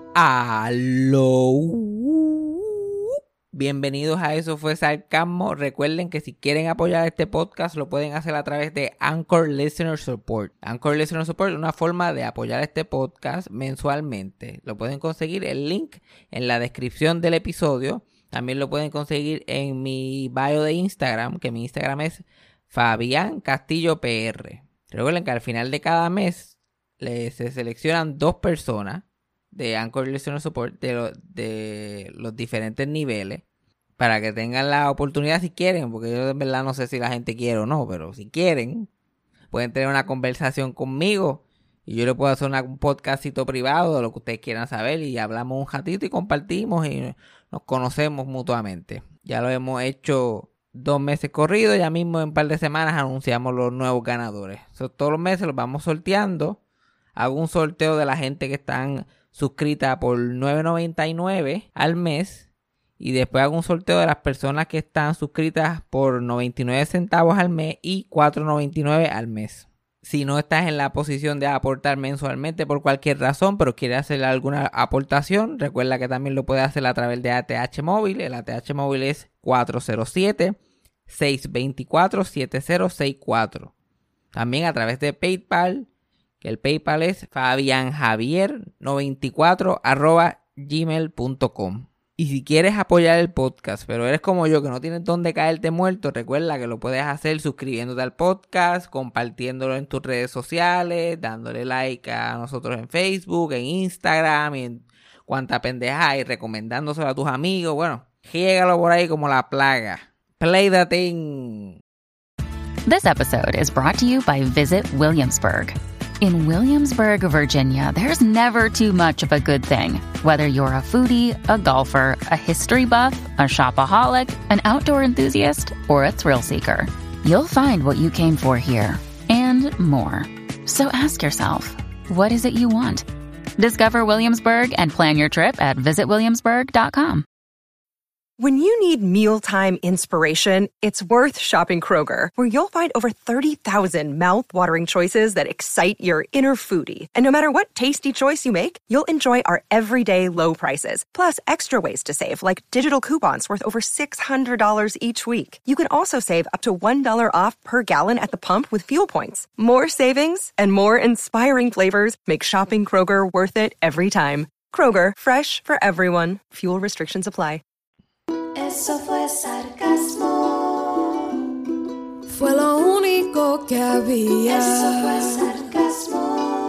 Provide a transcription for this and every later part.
Aló. Bienvenidos a Eso Fue Sarcasmo. Recuerden que si quieren apoyar este podcast lo pueden hacer a través de Anchor Listener Support. Anchor Listener Support es una forma de apoyar este podcast mensualmente. Lo pueden conseguir el link en la descripción del episodio. También lo pueden conseguir en mi bio de Instagram, que mi Instagram es Fabián Castillo PR. Recuerden que al final de cada mes se seleccionan 2 personas de Anchor Listener Support de los diferentes niveles para que tengan la oportunidad, si quieren, porque yo en verdad no sé si la gente quiere o no, pero si quieren pueden tener una conversación conmigo y yo le puedo hacer un podcastito privado de lo que ustedes quieran saber y hablamos un ratito y compartimos y nos conocemos mutuamente. Ya lo hemos hecho 2 meses corridos, ya mismo en un par de semanas anunciamos los nuevos ganadores. Todos los meses los vamos sorteando. Hago un sorteo de la gente que están suscrita por $9.99 al mes y después hago un sorteo de las personas que están suscritas por 99 centavos al mes y $4.99 al mes. Si no estás en la posición de aportar mensualmente por cualquier razón, pero quieres hacer alguna aportación, recuerda que también lo puedes hacer a través de ATH Móvil. El ATH Móvil es 407-624-7064. También a través de PayPal, que el PayPal es fabianjavier94@gmail.com. Y si quieres apoyar el podcast, pero eres como yo que no tienes dónde caerte muerto, recuerda que lo puedes hacer suscribiéndote al podcast, compartiéndolo en tus redes sociales, dándole like a nosotros en Facebook, en Instagram y en cuanta pendeja y recomendándoselo a tus amigos. Bueno, llégalo por ahí como la plaga. Play the thing. This episode is brought to you by Visit Williamsburg. In Williamsburg, Virginia, there's never too much of a good thing. Whether you're a foodie, a golfer, a history buff, a shopaholic, an outdoor enthusiast, or a thrill seeker, you'll find what you came for here and more. So ask yourself, what is it you want? Discover Williamsburg and plan your trip at visitwilliamsburg.com. When you need mealtime inspiration, it's worth shopping Kroger, where you'll find over 30,000 mouth-watering choices that excite your inner foodie. And no matter what tasty choice you make, you'll enjoy our everyday low prices, plus extra ways to save, like digital coupons worth over $600 each week. You can also save up to $1 off per gallon at the pump with fuel points. More savings and more inspiring flavors make shopping Kroger worth it every time. Kroger, fresh for everyone. Fuel restrictions apply. Eso fue sarcasmo. Fue lo único que había. Eso fue sarcasmo.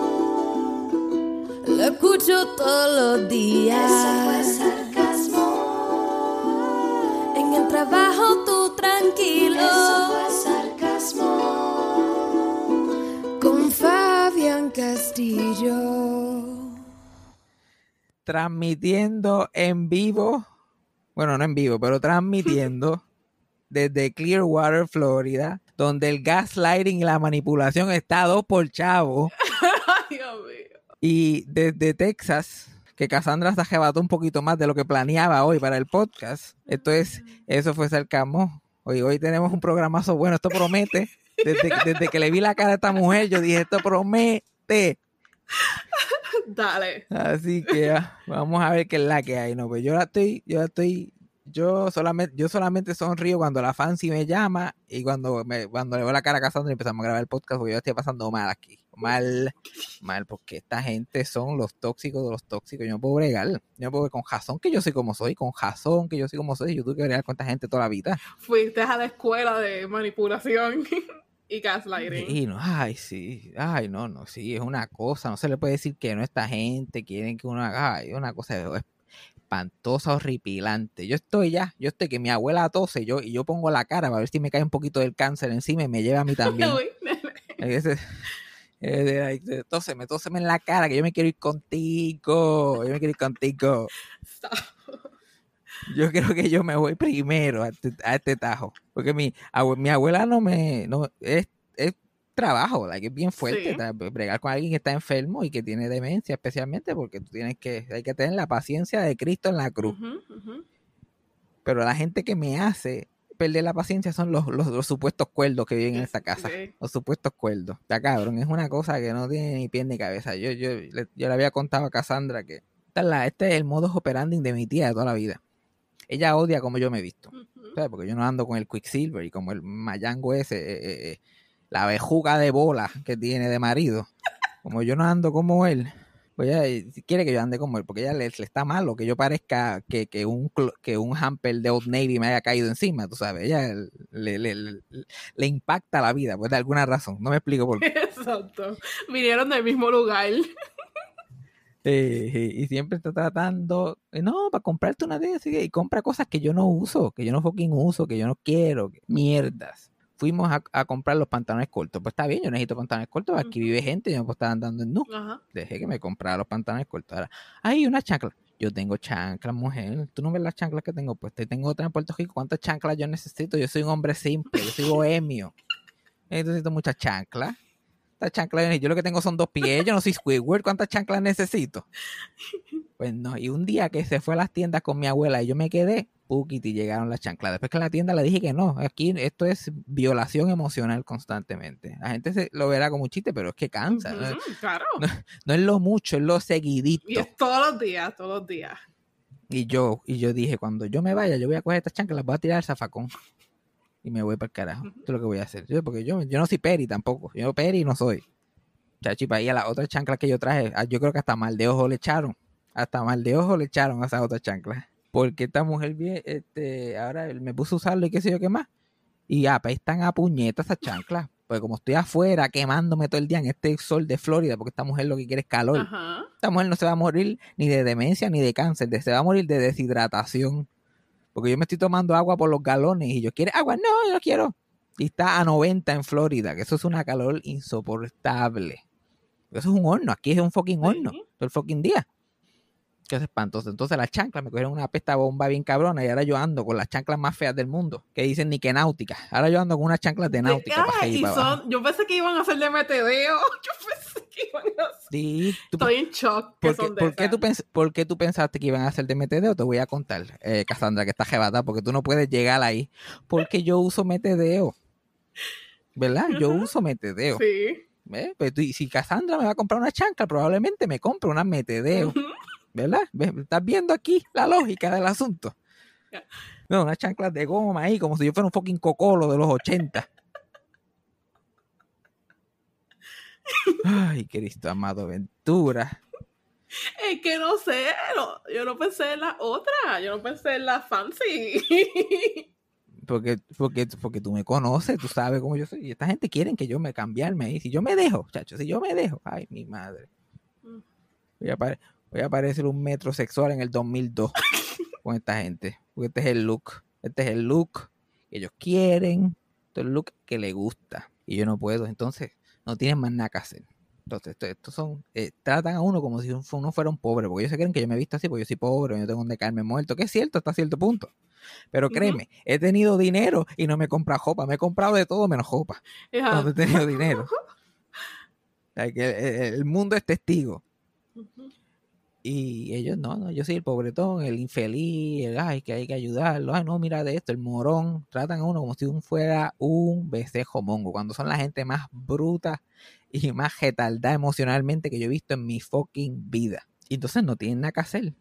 Lo escucho todos los días. Eso fue sarcasmo. En el trabajo tú tranquilo. Eso fue sarcasmo. Con Fabián Castillo. Transmitiendo en vivo. Bueno, no en vivo, pero transmitiendo desde Clearwater, Florida, donde el gaslighting y la manipulación está a 2 por chavo. Dios mío. Y desde Texas, que Cassandra se arrebató un poquito más de lo que planeaba hoy para el podcast. Entonces, eso fue sarcasmo. Hoy tenemos un programazo bueno, esto promete. Desde que le vi la cara a esta mujer, yo dije, esto promete. Dale. Así que vamos a ver qué es la que hay. No, pues yo solamente sonrío cuando la Fancy me llama y cuando le veo la cara a Cassandra y empezamos a grabar el podcast, porque yo estoy pasando mal aquí. Mal, porque esta gente son los tóxicos de los tóxicos. Yo no puedo bregar. Yo no puedo, con razón que yo soy como soy, yo tuve que bregar con esta gente toda la vida. Fuiste a la escuela de manipulación y gaslighting. Y no, sí, sí, es una cosa, no se le puede decir que no a esta gente, quieren que uno haga, es una cosa espantosa, horripilante. Yo estoy que mi abuela tose y yo pongo la cara para ver si me cae un poquito del cáncer encima y me lleva a mí también. Tóseme en la cara, que yo me quiero ir contigo. Stop. Yo creo que yo me voy primero a este tajo, porque mi abuela es trabajo, es bien fuerte, sí. Bregar con alguien que está enfermo y que tiene demencia, especialmente porque hay que tener la paciencia de Cristo en la cruz. Pero la gente que me hace perder la paciencia son los supuestos cuerdos que viven en esta casa. Sí. Los supuestos cuerdos. Está cabrón, es una cosa que no tiene ni pie ni cabeza. Yo le había contado a Cassandra que Este es el modus operandi de mi tía de toda la vida. Ella odia como yo me he visto. ¿Sabes? Porque yo no ando con el Quicksilver y como el mayango ese, la bejuga de bola que tiene de marido. Como yo no ando como él, pues ella quiere que yo ande como él, porque ella le está malo que yo parezca que un hamper de Old Navy me haya caído encima, tú sabes. Ella le impacta la vida, pues de alguna razón. No me explico por qué. Exacto. Vinieron del mismo lugar. Y siempre está tratando, no, para comprarte una de esas, y compra cosas que yo no uso, que yo no fucking uso, que yo no quiero, mierdas. Fuimos a comprar los pantalones cortos. Pues está bien, yo necesito pantalones cortos, aquí vive gente, yo no puedo estar andando en nu. Ajá. Dejé que me comprara los pantalones cortos. Ahora, hay una chancla. Yo tengo chanclas, mujer. Tú no ves las chanclas que tengo, pues tengo otra en Puerto Rico. ¿Cuántas chanclas yo necesito? Yo soy un hombre simple, yo soy bohemio. Necesito muchas chanclas. Estas chanclas, yo lo que tengo son 2 pies, yo no soy Squidward. ¿Cuántas chanclas necesito? Pues no, y un día que se fue a las tiendas con mi abuela y yo me quedé, y llegaron las chanclas. Después que en la tienda le dije que no, aquí esto es violación emocional constantemente. La gente lo verá como un chiste, pero es que cansa. Uh-huh, claro. No es lo mucho, es lo seguidito. Y es todos los días. Y yo dije, cuando yo me vaya, yo voy a coger estas chanclas, las voy a tirar al zafacón. Y me voy para el carajo. Esto es lo que voy a hacer. Porque yo no soy peri tampoco. Yo peri no soy. Chachi, para ir a las otras chanclas que yo traje, yo creo que hasta mal de ojo le echaron. Hasta mal de ojo le echaron a esas otras chanclas. Porque esta mujer ahora me puso a usarlo y qué sé yo qué más. Y apestan a puñetas esas chanclas. Porque como estoy afuera quemándome todo el día en este sol de Florida, porque esta mujer lo que quiere es calor. Ajá. Esta mujer no se va a morir ni de demencia ni de cáncer. Se va a morir de deshidratación. Porque yo me estoy tomando agua por los galones y yo quiero agua. No, yo no quiero. Y está a 90 en Florida, que eso es una calor insoportable. Eso es un horno. Aquí es un fucking horno. Todo el fucking día. Que es espantoso. Entonces las chanclas me cogieron una pesta bomba bien cabrona y ahora yo ando con las chanclas más feas del mundo, que dicen ni que náutica. Ahora yo ando con unas chanclas de náutica. Yo pensé que iban a hacer de metedeo. Yo pensé que iban a hacer... Sí, estoy en shock. ¿Por qué tú pensaste que iban a hacer de metedeo? Te voy a contar, Cassandra, que está jebata, porque tú no puedes llegar ahí. Porque yo uso metedeo. ¿Verdad? Yo uso metedeo. Sí. Pues si Cassandra me va a comprar una chancla, probablemente me compre una metedeo. ¿Verdad? ¿Estás viendo aquí la lógica del asunto? No, unas chanclas de goma ahí, como si yo fuera un fucking cocolo de los 80. Ay, Cristo amado, Ventura. Es que no sé, yo no pensé en la otra, yo no pensé en la fancy. Porque tú me conoces, tú sabes cómo yo soy. Y esta gente quiere que yo me cambiarme ahí. Si yo me dejo, chacho, ay, mi madre. Voy a parecer un metrosexual en el 2002 con esta gente. Porque este es el look que ellos quieren. Este es el look que les gusta. Y yo no puedo. Entonces, no tienen más nada que hacer. Entonces, estos son, tratan a uno como si uno fuera un pobre. Porque ellos se creen que yo me he visto así porque yo soy pobre, yo tengo donde caerme muerto. Que es cierto hasta cierto punto. Pero créeme, he tenido dinero y no me he comprado ropa. Me he comprado de todo menos ropa. Cuando he tenido dinero. El mundo es testigo. Y ellos no, yo soy el pobretón, el infeliz, que hay que ayudarlo, no, mira de esto, el morón. Tratan a uno como si uno fuera un becejo mongo, cuando son la gente más bruta y más retardada emocionalmente que yo he visto en mi fucking vida. Y entonces no tienen nada que hacer,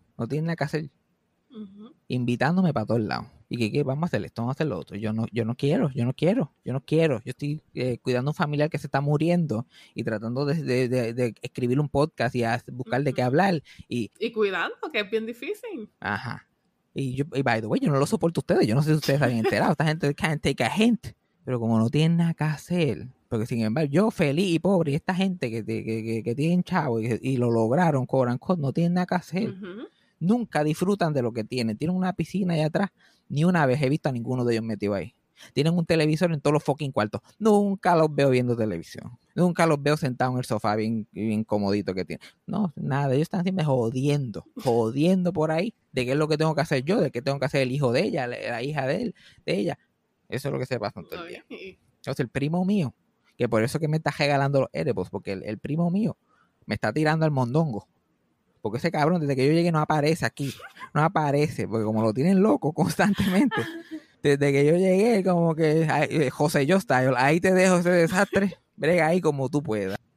invitándome para todos lados. Y que vamos a hacer esto, vamos a hacer lo otro. Yo no quiero. Yo estoy cuidando a un familiar que se está muriendo y tratando de escribir un podcast y buscar de qué hablar. Y cuidando, que es bien difícil. Ajá. Y by the way, yo no lo soporto a ustedes. Yo no sé si ustedes habían enterado. Esta gente can't take a hint. Pero como no tienen nada que hacer, porque sin embargo, yo feliz y pobre, y esta gente que tienen chavo y lo lograron, no tienen nada que hacer. Nunca disfrutan de lo que tienen. Tienen una piscina allá atrás. Ni una vez he visto a ninguno de ellos metido ahí. Tienen un televisor en todos los fucking cuartos. Nunca los veo viendo televisión. Nunca los veo sentados en el sofá bien comodito que tienen. No, nada. Ellos están siempre jodiendo por ahí de qué es lo que tengo que hacer yo, de qué tengo que hacer el hijo de ella, la hija de ella. Eso es lo que se pasa todo el día. Entonces el primo mío, que por eso que me está regalando los Erebos, porque el primo mío me está tirando al mondongo. Porque ese cabrón, desde que yo llegué, no aparece aquí. No aparece, porque como lo tienen loco constantemente. Desde que yo llegué, como que José Yo Style, ahí te dejo ese desastre. Brega ahí como tú puedas.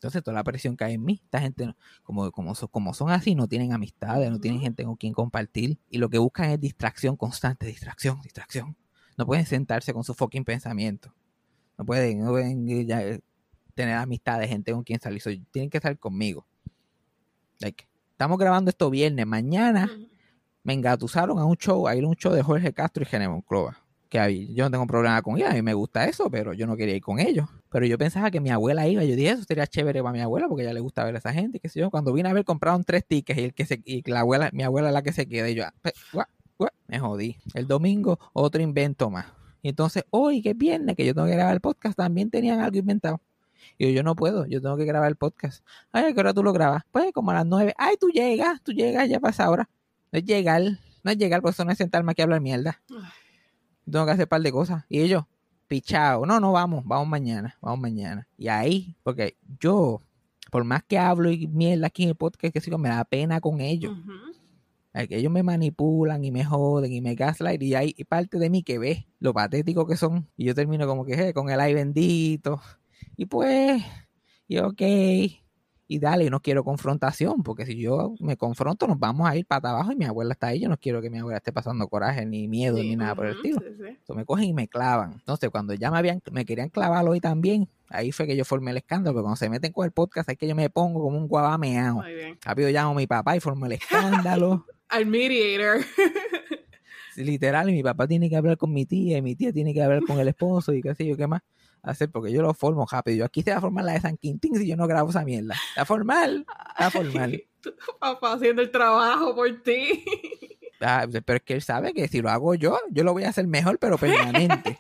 Entonces toda la presión cae en mí. Esta gente, como son así, no tienen amistades, no tienen gente con quien compartir. Y lo que buscan es distracción constante, distracción. No pueden sentarse con su fucking pensamiento. No pueden ya, tener amistades, gente con quien salir. Tienen que estar conmigo. Estamos grabando esto viernes. Mañana me engatusaron a ir a un show de Jorge Castro y Gene Monclova. Que yo no tengo problema con ella, a mí me gusta eso, pero yo no quería ir con ellos. Pero yo pensaba que mi abuela iba, yo dije, eso sería chévere para mi abuela, porque a ella le gusta ver a esa gente, qué sé yo. Cuando vine a ver, compraron 3 tickets y mi abuela es la que se queda, y yo, me jodí. El domingo, otro invento más. Y entonces, hoy, que es viernes, que yo tengo que grabar el podcast, también tenían algo inventado. Y yo no puedo, yo tengo que grabar el podcast. Ay, ¿a qué hora tú lo grabas? Pues como a las 9. Ay, tú llegas, ya pasa ahora. No es llegar, porque eso no es sentarme aquí a hablar mierda. Tengo que hacer un par de cosas. Y ellos, pichao. No, vamos mañana. Y ahí, porque yo, por más que hablo y mierda aquí en el podcast, que sigo, me da pena con ellos. Ellos me manipulan y me joden y me gaslight, y hay parte de mí que ve lo patético que son. Y yo termino como que con el ay bendito. Y pues, y ok. Y dale, no quiero confrontación, porque si yo me confronto, nos vamos a ir para abajo y mi abuela está ahí. Yo no quiero que mi abuela esté pasando coraje, ni miedo, ni nada por el estilo. Sí. Entonces me cogen y me clavan. Entonces, cuando ya me querían clavar hoy también, ahí fue que yo formé el escándalo, porque cuando se meten con el podcast, es que yo me pongo como un guabameado. Muy bien. Rápido llamo a mi papá y formo el escándalo. Al mediator. Literal, y mi papá tiene que hablar con mi tía, y mi tía tiene que hablar con el esposo, y qué sé yo, qué más hacer, porque yo lo formo rápido. Yo aquí se va a formar la de San Quintín si yo no grabo esa mierda. Está formal. Tu papá haciendo el trabajo por ti. Pero es que él sabe que si lo hago yo lo voy a hacer mejor, pero permanente.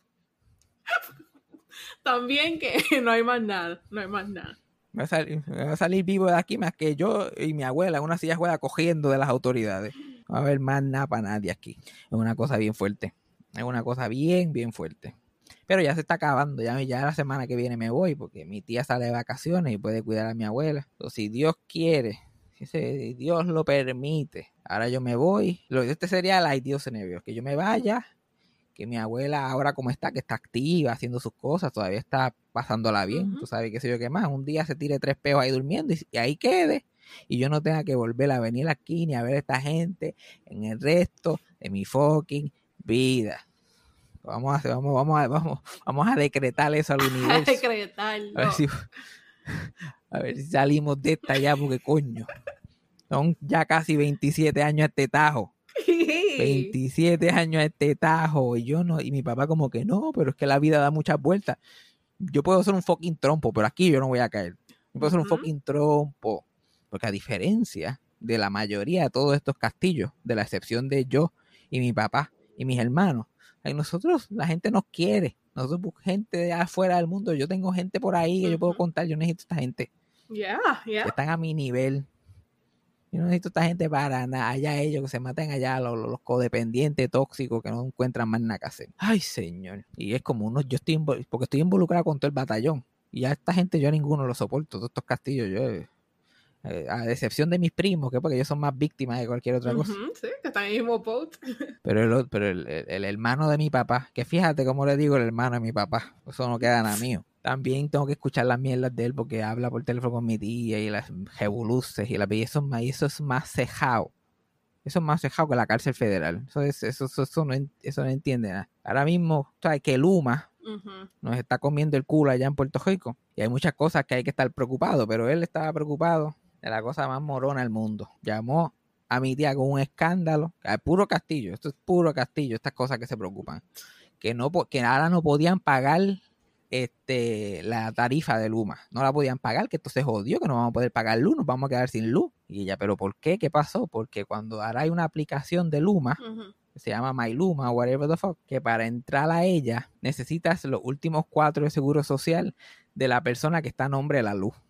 También que no hay más nada. Me va a salir vivo de aquí más que yo y mi abuela en una silla juega cogiendo de las autoridades. No va a haber más nada para nadie aquí. Es una cosa bien fuerte. Es una cosa bien fuerte. Pero ya se está acabando. Ya la semana que viene me voy, porque mi tía sale de vacaciones y puede cuidar a mi abuela. Entonces, si Dios quiere, si Dios lo permite, ahora yo me voy. Este sería el ideal scenario, que yo me vaya, que mi abuela ahora como está, que está activa, haciendo sus cosas, todavía está pasándola bien. Tú sabes qué sé yo qué más. Un día se tire 3 peos ahí durmiendo y ahí quede. Y yo no tenga que volver a venir aquí ni a ver a esta gente en el resto de mi fucking vida. Vamos a decretar eso al universo. A decretarlo. A ver si salimos de esta ya, porque coño. Son ya casi 27 años este tajo. 27 años este tajo. Y mi papá como que no, pero es que la vida da muchas vueltas. Yo puedo ser un fucking trompo, pero aquí yo no voy a caer. Yo puedo ser un fucking trompo. Porque a diferencia de la mayoría de todos estos castillos, de la excepción de yo y mi papá y mis hermanos, nosotros, la gente nos quiere. Nosotros, gente de afuera del mundo, yo tengo gente por ahí que yo puedo contar. Yo necesito esta gente que están a mi nivel. Yo no necesito esta gente para nada. Allá ellos que se maten allá, los codependientes tóxicos que no encuentran más nada que hacer. Ay, señor. Y es como porque estoy involucrado con todo el batallón. Y a esta gente yo a ninguno lo soporto. Todos estos castillos yo... a excepción de mis primos, que porque ellos son más víctimas de cualquier otra cosa. Sí, que están en el mismo boat. Pero el hermano de mi papá, que fíjate cómo le digo el hermano de mi papá, eso no queda nada mío. También tengo que escuchar las mierdas de él porque habla por teléfono con mi tía y las revoluces y eso es más cejado. Eso es más cejado que la cárcel federal. Eso no entiende nada. Ahora mismo, sabes que Luma nos está comiendo el culo allá en Puerto Rico y hay muchas cosas que hay que estar preocupado, pero él estaba preocupado de la cosa más morona del mundo. Llamó a mi tía con un escándalo, puro Castillo, esto es puro Castillo, estas cosas que se preocupan, que ahora no podían pagar la tarifa de Luma, no la podían pagar, que esto se jodió, que no vamos a poder pagar luz, nos vamos a quedar sin luz. Y ella, ¿pero por qué? ¿Qué pasó? Porque cuando ahora hay una aplicación de Luma, que se llama MyLuma o whatever the fuck, que para entrar a ella necesitas los últimos 4 de seguro social de la persona que está a nombre de la luz.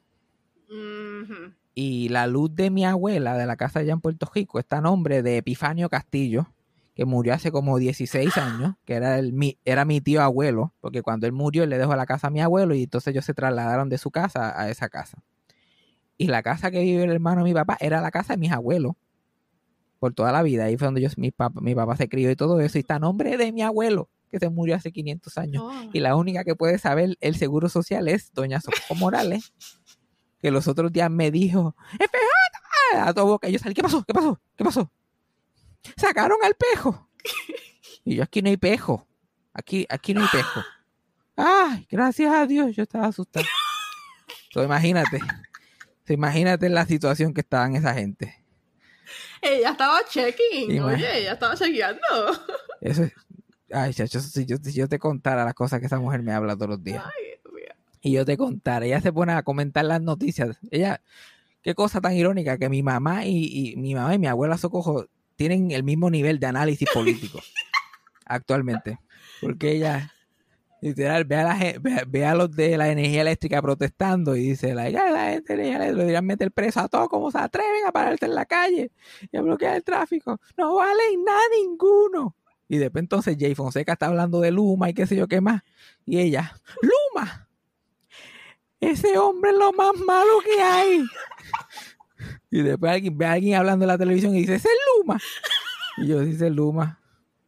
Y la luz de mi abuela de la casa allá en Puerto Rico está a nombre de Epifanio Castillo, que murió hace como 16 años, que era mi tío abuelo, porque cuando él murió él le dejó la casa a mi abuelo y entonces ellos se trasladaron de su casa a esa casa. Y la casa que vive el hermano de mi papá era la casa de mis abuelos por toda la vida. Ahí fue donde mi papá se crió y todo eso, y está a nombre de mi abuelo, que se murió hace 500 años. Y la única que puede saber el seguro social es doña Socorro Morales, que los otros días me dijo, FJ, a todo boca. Y yo salí, ¿qué pasó? ¿Qué pasó? ¿Qué pasó? Sacaron al pejo. Y yo, aquí no hay pejo. Aquí no hay pejo. Ay, gracias a Dios, yo estaba asustado. So, imagínate la situación que estaban esa gente. Ella estaba checking. Oye, ella estaba chequeando. Eso es, ay, chacho, si yo te contara las cosas que esa mujer me habla todos los días. Ay, Dios mío. Y yo te contara, ella se pone a comentar las noticias. Ella, qué cosa tan irónica que mi mamá y mi abuela Socojo tienen el mismo nivel de análisis político actualmente. Porque ella, literal, ve a los de la energía eléctrica protestando y dice, la gente de energía eléctrica lo deberían meter preso a todos como se atreven a pararse en la calle y a bloquear el tráfico. No valen nada ninguno. Y después entonces Jay Fonseca está hablando de Luma y qué sé yo qué más. Y ella, Luma, ese hombre es lo más malo que hay. Y después ve a alguien hablando en la televisión y dice, ese es Luma. Y yo, dice Luma.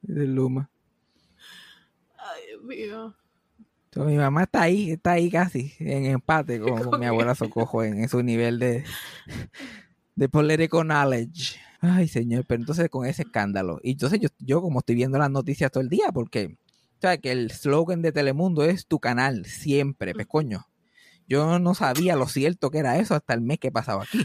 Ay, Dios mío. Entonces, mi mamá está ahí casi en empate con mi abuela Socojo en su nivel de political knowledge. Ay, señor, pero entonces con ese escándalo. Y entonces yo como estoy viendo las noticias todo el día, porque o sea, que el slogan de Telemundo es tu canal, siempre, pues coño. Yo no sabía lo cierto que era eso hasta el mes que pasaba aquí.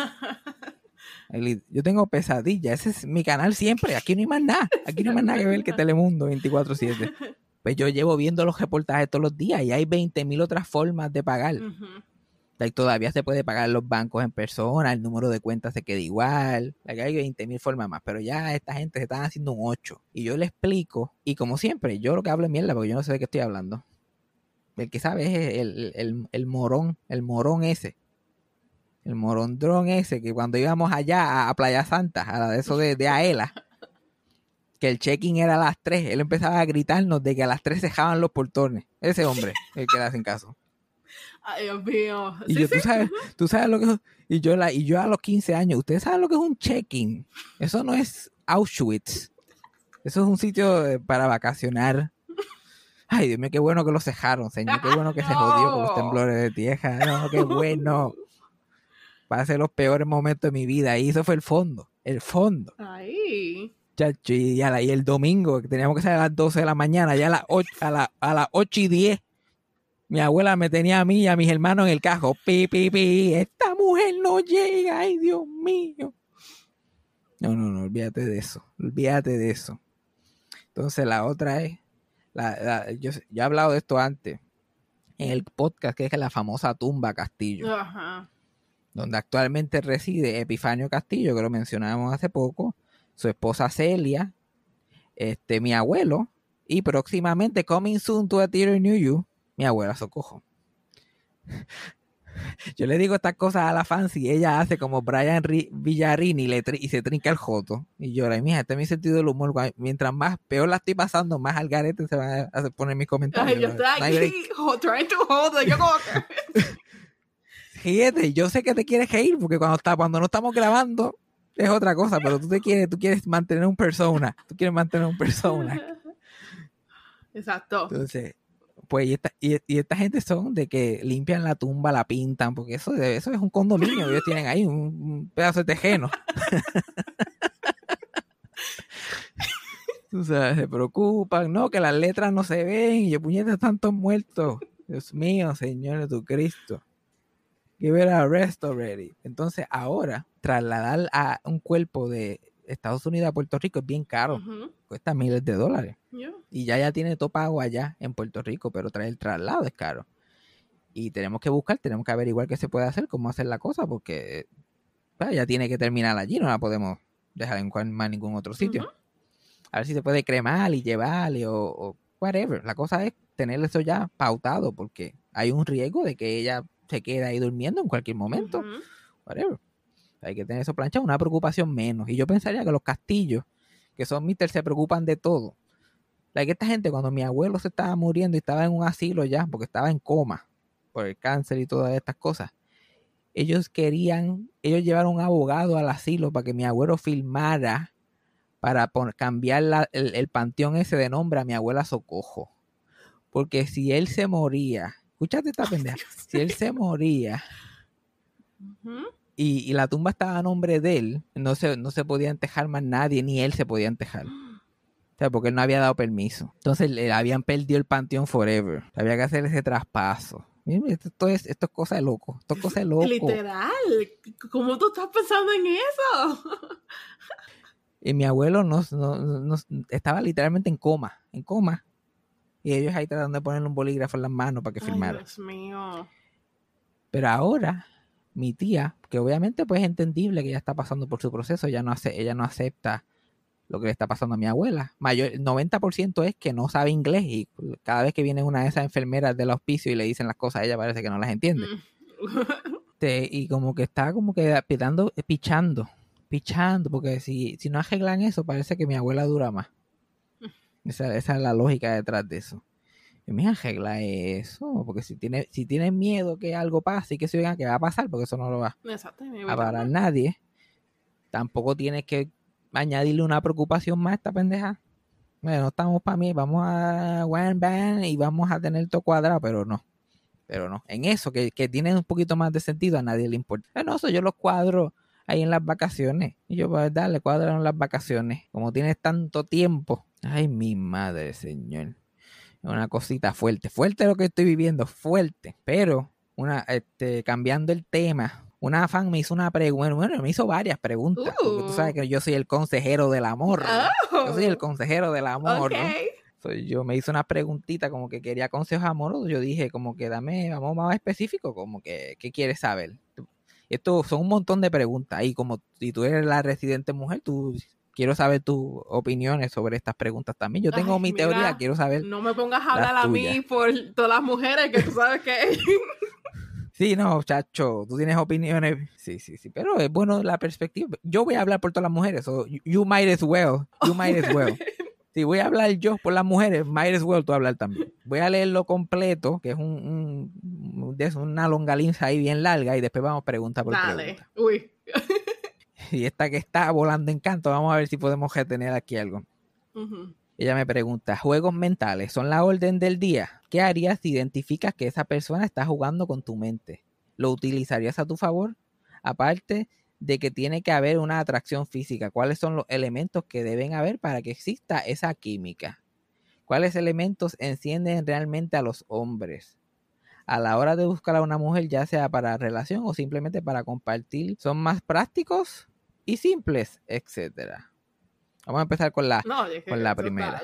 Yo tengo pesadilla, ese es mi canal siempre, aquí no hay más nada. Aquí no hay más nada que ver que Telemundo 24/7. Pues yo llevo viendo los reportajes todos los días y hay 20,000 otras formas de pagar. Like, todavía se puede pagar en los bancos en persona, el número de cuentas se queda igual. Like, hay 20,000 formas más, pero ya esta gente se están haciendo un 8. Y yo le explico, y como siempre, yo lo que hablo es mierda porque yo no sé de qué estoy hablando. El que sabe es el morón ese. El morondrón ese, que cuando íbamos allá a Playa Santa, a la de eso de Aela, que el check-in era a las 3, él empezaba a gritarnos de que a las 3 se dejaban los portones. Ese hombre, el que le hacen caso. Ay, Dios mío. Y Sí, yo, sí. tú sabes lo que es, y yo a los 15 años, ustedes saben lo que es un check-in. Eso no es Auschwitz. Eso es un sitio para vacacionar. Ay, Dios mío, qué bueno que lo cejaron, señor. Qué bueno que se jodió con los temblores de tierra. No, qué bueno. Pasé los peores momentos de mi vida. Y eso fue el fondo. El fondo. Ay. Chacho, y el domingo, que teníamos que salir a las 12 de la mañana, ya a las 8:10, mi abuela me tenía a mí y a mis hermanos en el carro. Pi, esta mujer no llega. Ay, Dios mío. No, olvídate de eso. Entonces, la otra es, yo he hablado de esto antes, en el podcast, que es la famosa tumba Castillo. Ajá. Donde actualmente reside Epifanio Castillo, que lo mencionábamos hace poco, su esposa Celia, mi abuelo, y próximamente coming soon to a theater near you, mi abuela Socojo. Yo le digo estas cosas a la fancy y ella hace como Brian Villarini y se trinca el joto. Y llora, y mija, este es mi sentido del humor. Mientras más peor la estoy pasando, más al garete se van a poner mis comentarios. Ay, yo estoy aquí trying to hold it. Yo como que... Ríete, yo sé que te quieres reír porque cuando no estamos grabando es otra cosa, pero tú quieres mantener un persona. Exacto. Entonces, pues, y esta gente son de que limpian la tumba, la pintan, porque eso es un condominio. Ellos tienen ahí un pedazo de tejeno. O sea, se preocupan, no, que las letras no se ven, y yo, puñetas, tantos muertos. Dios mío, Señor Jesucristo. Give it a rest already. Entonces, ahora, trasladar a un cuerpo de Estados Unidos a Puerto Rico es bien caro. Cuesta miles de dólares. Yeah. Y ya tiene todo pago allá en Puerto Rico, pero traer el traslado es caro. Y tenemos que averiguar qué se puede hacer, cómo hacer la cosa, porque ya tiene que terminar allí, no la podemos dejar en más ningún otro sitio. A ver si se puede cremar y llevarle o whatever. La cosa es tener eso ya pautado, porque hay un riesgo de que ella se quede ahí durmiendo en cualquier momento. Whatever. Hay que tener eso planchado, una preocupación menos. Y yo pensaría que los Castillos, que son Mister, se preocupan de todo. Que esta gente, cuando mi abuelo se estaba muriendo y estaba en un asilo ya, porque estaba en coma por el cáncer y todas estas cosas, ellos llevaron un abogado al asilo para que mi abuelo firmara para cambiar el panteón ese de nombre a mi abuela Socojo. Porque si él se moría, escúchate esta pendeja, si él se moría, Ujú. Y la tumba estaba a nombre de él. No se podía entejar más nadie, ni él se podía entejar. O sea, porque él no había dado permiso. Entonces le habían perdido el panteón forever. Había que hacer ese traspaso. Mira, esto es cosa de loco. Esto es cosa de loco. Literal. ¿Cómo tú estás pensando en eso? Y mi abuelo estaba literalmente en coma. En coma. Y ellos ahí tratando de ponerle un bolígrafo en las manos para que Ay, firmara. Dios mío. Pero ahora, mi tía, que obviamente pues es entendible que ella está pasando por su proceso, ella no acepta lo que le está pasando a mi abuela. El 90% es que no sabe inglés y cada vez que viene una de esas enfermeras del hospicio y le dicen las cosas, ella parece que no las entiende. Y como que está como que pichando, porque si no arreglan eso, parece que mi abuela dura más. Esa es la lógica detrás de eso. Y me arregla eso, porque si tienes miedo que algo pase y que se vean que va a pasar, porque eso no lo va Exacto, a parar nadie, tampoco tienes que añadirle una preocupación más a esta pendeja. Bueno, no estamos para mí, vamos a one band y vamos a tener todo cuadrado, pero no. En eso, que tiene un poquito más de sentido, a nadie le importa. No, eso yo los cuadro ahí en las vacaciones. Y yo, pues, dale, cuadran las vacaciones. Como tienes tanto tiempo. Ay, mi madre, señor. Una cosita fuerte lo que estoy viviendo, fuerte. Pero, cambiando el tema, una fan me hizo una pregunta, bueno, me hizo varias preguntas. Porque tú sabes que yo soy el consejero del amor. Oh. Yo soy el consejero del amor. Okay. Yo me hice una preguntita como que quería consejos amorosos. Yo dije como que vamos más específico, como que, ¿qué quieres saber? Esto son un montón de preguntas. Y como si tú eres la residente mujer, quiero saber tus opiniones sobre estas preguntas también. Yo tengo mi teoría, quiero saber. No me pongas a hablar a mí por todas las mujeres que tú sabes que... Sí, no, chacho, tú tienes opiniones. Sí, pero es bueno la perspectiva. Yo voy a hablar por todas las mujeres, so you might as well. Si voy a hablar yo por las mujeres, might as well tú hablar también. Voy a leerlo completo, que es una longaniza ahí bien larga, y después vamos pregunta por pregunta. Uy. Y esta que está volando en canto, vamos a ver si podemos retener aquí algo. Uh-huh. Ella me pregunta, ¿juegos mentales son la orden del día? ¿Qué harías si identificas que esa persona está jugando con tu mente? ¿Lo utilizarías a tu favor? Aparte de que tiene que haber una atracción física, ¿cuáles son los elementos que deben haber para que exista esa química? ¿Cuáles elementos encienden realmente a los hombres? A la hora de buscar a una mujer, ya sea para relación o simplemente para compartir, ¿son más prácticos y simples, etcétera? Vamos a empezar con la primera.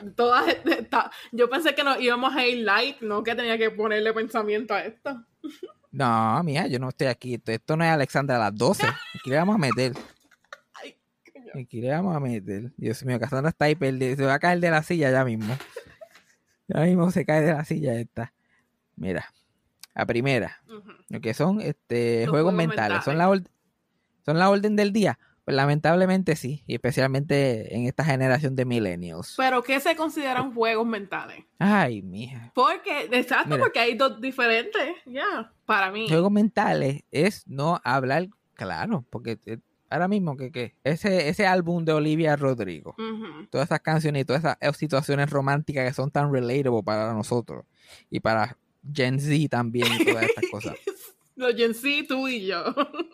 Yo pensé que nos íbamos a ir light, no que tenía que ponerle pensamiento a esto. No, mija, yo no estoy aquí. Esto no es Alexandra a las 12. Aquí le vamos a meter. Ay, coño. Aquí le vamos a meter. Dios mío, Cassandra está ahí perdida. Se va a caer de la silla ya mismo. Ya mismo se cae de la silla esta. Mira, la primera. Uh-huh. Lo que son juegos mentales. ¿Son la orden del día? Pues lamentablemente sí, y especialmente en esta generación de millennials. ¿Pero qué se consideran juegos mentales? Ay, mija. Exacto, porque hay dos diferentes, para mí. Juegos mentales es no hablar claro, porque ahora mismo que ese álbum de Olivia Rodrigo, Uh-huh. todas esas canciones y todas esas situaciones románticas que son tan relatable para nosotros y para Gen Z también y todas estas cosas. Los Gen Z, tú y yo.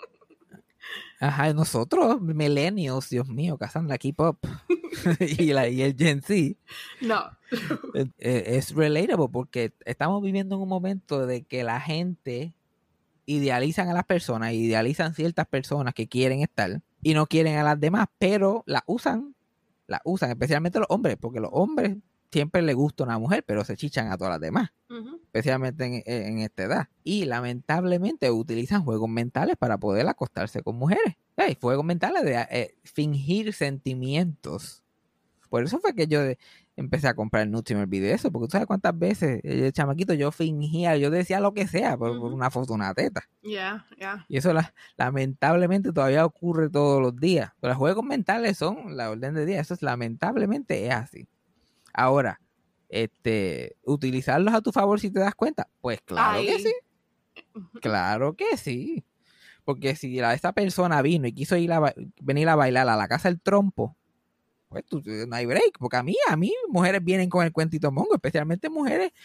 Ajá, nosotros, millennials, Dios mío, Cassandra, keep up. y el Gen Z. No. Es relatable porque estamos viviendo en un momento de que la gente idealizan a las personas, idealizan ciertas personas que quieren estar y no quieren a las demás, pero las usan, especialmente los hombres, porque los hombres siempre les gusta una mujer, pero se chichan a todas las demás, Uh-huh. especialmente en esta edad. Y lamentablemente utilizan juegos mentales para poder acostarse con mujeres. Juegos mentales de fingir sentimientos. Por eso fue que yo empecé a comprar Nutri Video eso, porque tú sabes cuántas veces, el chamaquito, yo fingía, yo decía lo que sea por una foto, una teta. Yeah. Y eso lamentablemente todavía ocurre todos los días. Pero los juegos mentales son la orden del día. Eso lamentablemente es así. Ahora, utilizarlos a tu favor si te das cuenta, pues claro que sí. Claro que sí. Porque si esa persona vino y quiso venir a bailar a la casa del trompo, pues no hay break. Porque a mí mujeres vienen con el cuentito mongo, especialmente mujeres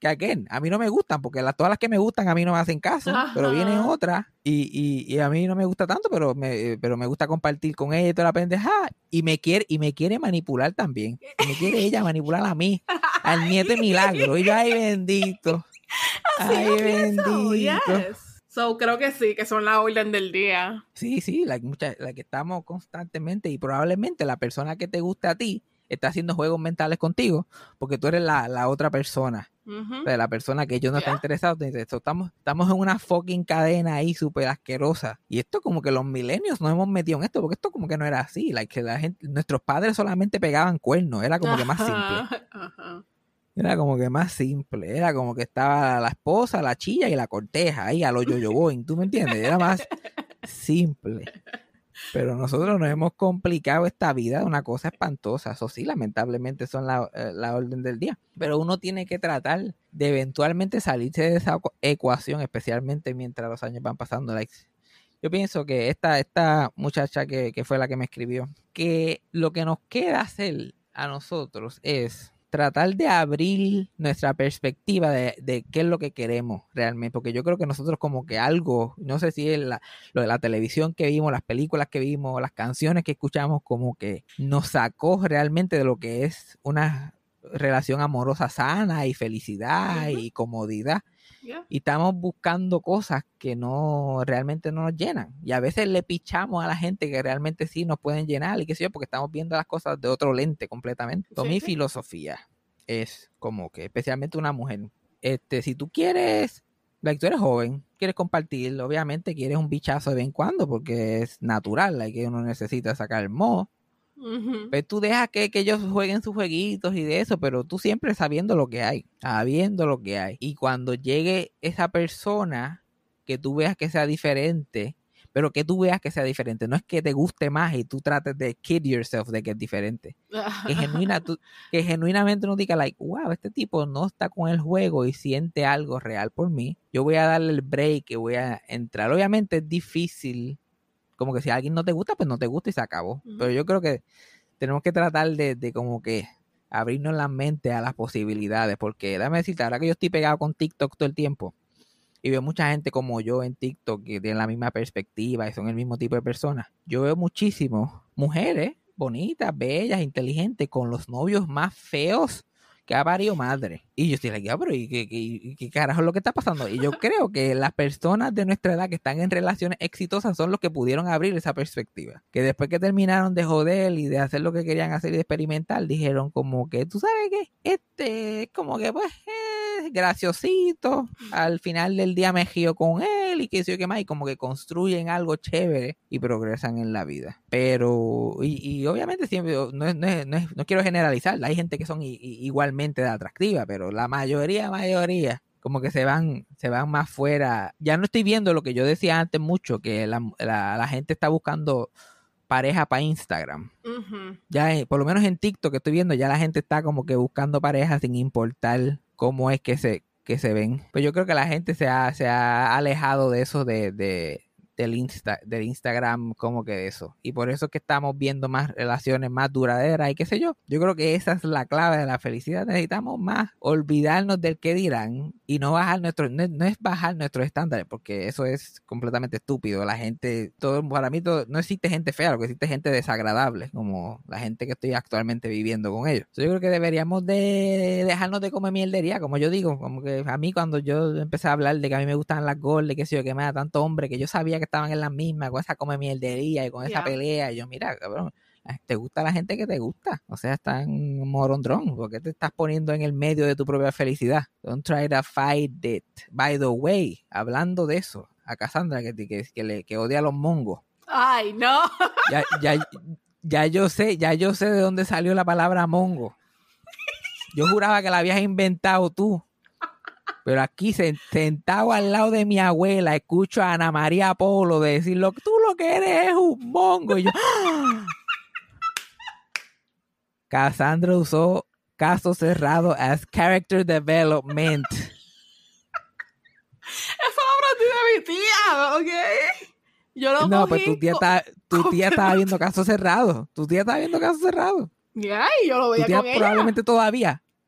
que again, a mí no me gustan, porque todas las que me gustan a mí no me hacen caso, pero vienen otras y a mí no me gusta tanto, pero me gusta compartir con ella y toda la pendeja, y me quiere manipular también. Y me quiere ella manipular a mí, al nieto Milagro. Y yo, ay, bendito. Ay, bendito. Yes. So, creo que sí, que son la orden del día. Sí, la que estamos constantemente, y probablemente la persona que te gusta a ti está haciendo juegos mentales contigo porque tú eres la otra persona. O sea, la persona que ellos no están interesados. Estamos en una fucking cadena ahí súper asquerosa. Y esto como que los millennials nos hemos metido en esto, porque esto como que no era así. Que la gente, nuestros padres solamente pegaban cuernos. Era como que más simple. Era como que más simple. Era como que estaba la esposa, la chilla y la corteja ahí a lo yo-yo boing. ¿Tú me entiendes? Era más simple. Pero nosotros nos hemos complicado esta vida de una cosa espantosa. Eso sí, lamentablemente son la orden del día. Pero uno tiene que tratar de eventualmente salirse de esa ecuación, especialmente mientras los años van pasando. Yo pienso que esta muchacha que fue la que me escribió, que lo que nos queda hacer a nosotros es tratar de abrir nuestra perspectiva de qué es lo que queremos realmente, porque yo creo que nosotros como que algo, no sé si es lo de la televisión que vimos, las películas que vimos, las canciones que escuchamos, como que nos sacó realmente de lo que es una relación amorosa sana y felicidad y comodidad. Y estamos buscando cosas que realmente no nos llenan, y a veces le pichamos a la gente que realmente sí nos pueden llenar y qué sé yo, porque estamos viendo las cosas de otro lente completamente. Mi filosofía es como que, especialmente una mujer, si tú quieres, tú eres joven, quieres compartir, obviamente quieres un bichazo de vez en cuando porque es natural, que uno necesita sacar el moho. Pero tú dejas que ellos jueguen sus jueguitos y de eso, pero tú siempre sabiendo lo que hay. Y cuando llegue esa persona que tú veas que sea diferente, pero que tú veas que sea diferente, no es que te guste más y tú trates de kid yourself de que es diferente. Que genuinamente uno diga, wow, este tipo no está con el juego y siente algo real por mí. Yo voy a darle el break, que voy a entrar. Obviamente es difícil. Como que si a alguien no te gusta, pues no te gusta y se acabó. Pero yo creo que tenemos que tratar de como que abrirnos la mente a las posibilidades. Porque déjame decirte, ahora que yo estoy pegado con TikTok todo el tiempo y veo mucha gente como yo en TikTok que tienen la misma perspectiva y son el mismo tipo de personas, yo veo muchísimas mujeres bonitas, bellas, inteligentes, con los novios más feos que ha parido madre. Y yo estoy pero ¿y qué carajo es lo que está pasando? Y yo creo que las personas de nuestra edad que están en relaciones exitosas son los que pudieron abrir esa perspectiva. Que después que terminaron de joder y de hacer lo que querían hacer y de experimentar, dijeron como que, ¿tú sabes qué? Como que pues es graciosito. Al final del día me giro con él y qué sé yo qué más. Y como que construyen algo chévere y progresan en la vida. Pero, y obviamente siempre, no quiero generalizar. Hay gente que son igualmente atractiva, pero la mayoría, como que se van más fuera. Ya no estoy viendo lo que yo decía antes mucho, que la gente está buscando pareja para Instagram. Ya, por lo menos en TikTok que estoy viendo, ya la gente está como que buscando pareja sin importar cómo es que se ven. Pues yo creo que la gente se ha alejado de eso del Instagram, como que de eso. Y por eso es que estamos viendo más relaciones más duraderas y qué sé yo. Yo creo que esa es la clave de la felicidad. Necesitamos más olvidarnos del qué dirán y no bajar no es bajar nuestros estándares, porque eso es completamente estúpido. La gente, para mí no existe gente fea, lo que existe es gente desagradable, como la gente que estoy actualmente viviendo con ellos. Yo creo que deberíamos de dejarnos de comer mierdería, como yo digo, como que a mí cuando yo empecé a hablar de que a mí me gustaban las gordas, qué sé yo, que me da tanto hombre, que yo sabía que estaban en las mismas, con esa come mierdería y con esa pelea, y yo, mira, cabrón, te gusta la gente que te gusta, o sea, están morondrón, ¿por qué te estás poniendo en el medio de tu propia felicidad? Don't try to fight it. By the way, hablando de eso, a Cassandra que odia a los mongos. Ay, no. Ya yo sé de dónde salió la palabra mongo. Yo juraba que la habías inventado tú. Pero aquí sentado al lado de mi abuela, escucho a Ana María Polo decir, tú lo que eres es un mongo. Y yo, ¡ah! Cassandra usó Caso Cerrado as character development. Eso lo aprendí de mi tía, ¿ok? Yo lo No, cogí pues tu tía estaba viendo Caso Cerrado. Tu tía estaba viendo Caso Cerrado. Ya, y yo lo Tu veía tía con ella. probablemente todavía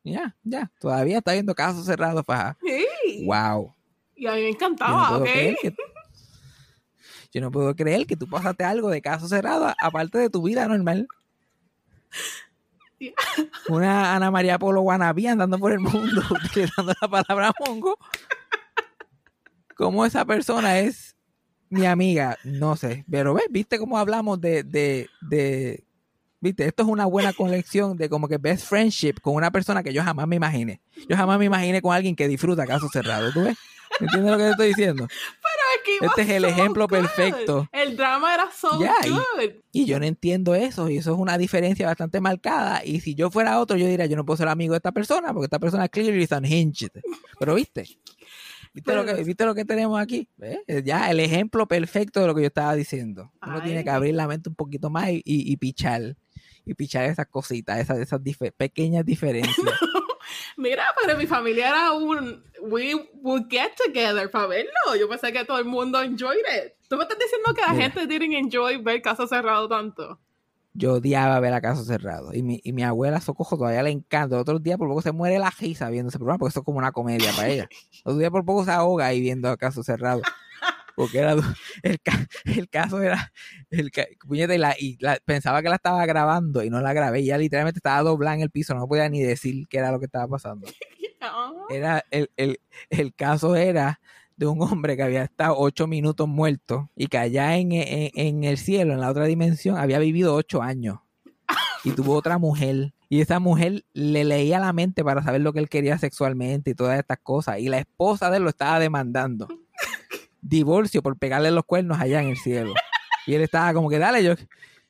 Ya. Todavía está viendo Caso Cerrado, faja. Sí. Wow. Y a mí me Yo no encantaba, puedo ¿ok? creer que Yo no puedo creer que tú pasaste algo de Caso Cerrado aparte de tu vida normal. Yeah. Una Ana María Polo wannabe andando por el mundo utilizando la palabra mongo. ¿Cómo esa persona es mi amiga? No sé. Pero ves, ¿viste cómo hablamos de viste? Esto es una buena colección de como que best friendship con una persona que yo jamás me imaginé. Yo jamás me imaginé con alguien que disfruta Caso Cerrado. ¿Tú ves? ¿Entiendes lo que te estoy diciendo? It Este was es el so ejemplo good. perfecto. El drama era so Ya, good. Y yo no entiendo eso, y eso es una diferencia bastante marcada. Y si yo fuera otro, yo diría, yo no puedo ser amigo de esta persona, porque esta persona clearly is unhinged. Pero ¿viste lo que tenemos aquí? ¿Ves? Ya el ejemplo perfecto de lo que yo estaba diciendo. Uno tiene que abrir la mente un poquito más y pichar esas cositas, esas pequeñas diferencias. Mira, pero mi familia era we would get together para verlo. Yo pensé que todo el mundo enjoyed it. ¿Tú me estás diciendo que la gente didn't enjoy ver Caso Cerrado tanto? Yo odiaba ver a Caso Cerrado. Y mi abuela Socojo todavía le encanta. Otros días por poco se muere la risa viendo ese programa, porque eso es como una comedia para ella. Otros días por poco se ahoga ahí viendo a Caso Cerrado. Porque era el caso era puñeta, pensaba que la estaba grabando y no la grabé. Y ella literalmente estaba doblada en el piso, no podía ni decir qué era lo que estaba pasando. Era el caso era de un hombre que había estado 8 minutos muerto y que allá en el cielo, en la otra dimensión, había vivido 8 años y tuvo otra mujer. Y esa mujer le leía la mente para saber lo que él quería sexualmente y todas estas cosas. Y la esposa de él lo estaba demandando. Divorcio por pegarle los cuernos allá en el cielo. Y él estaba como que, dale, yo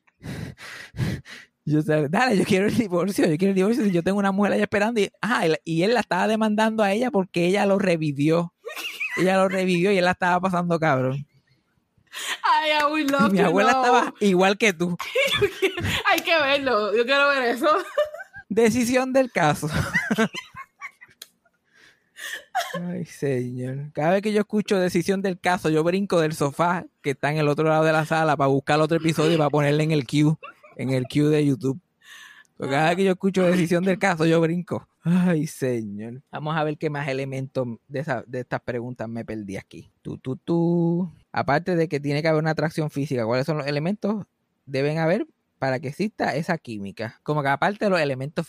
quiero el divorcio, si yo tengo una mujer allá esperando. Y él la estaba demandando a ella porque ella lo revivió. Ella lo revivió y él la estaba pasando cabrón. Ay, I would love Mi abuela to estaba igual que tú. Hay que verlo, yo quiero ver eso. Decisión del caso. Ay, señor. Cada vez que yo escucho Decisión del Caso, yo brinco del sofá que está en el otro lado de la sala para buscar otro episodio y para ponerle en el queue de YouTube. Porque cada vez que yo escucho Decisión del Caso, yo brinco. Ay, señor. Vamos a ver qué más elementos de estas preguntas me perdí aquí. Aparte de que tiene que haber una atracción física, ¿cuáles son los elementos? Deben haber para que exista esa química. Como que aparte de los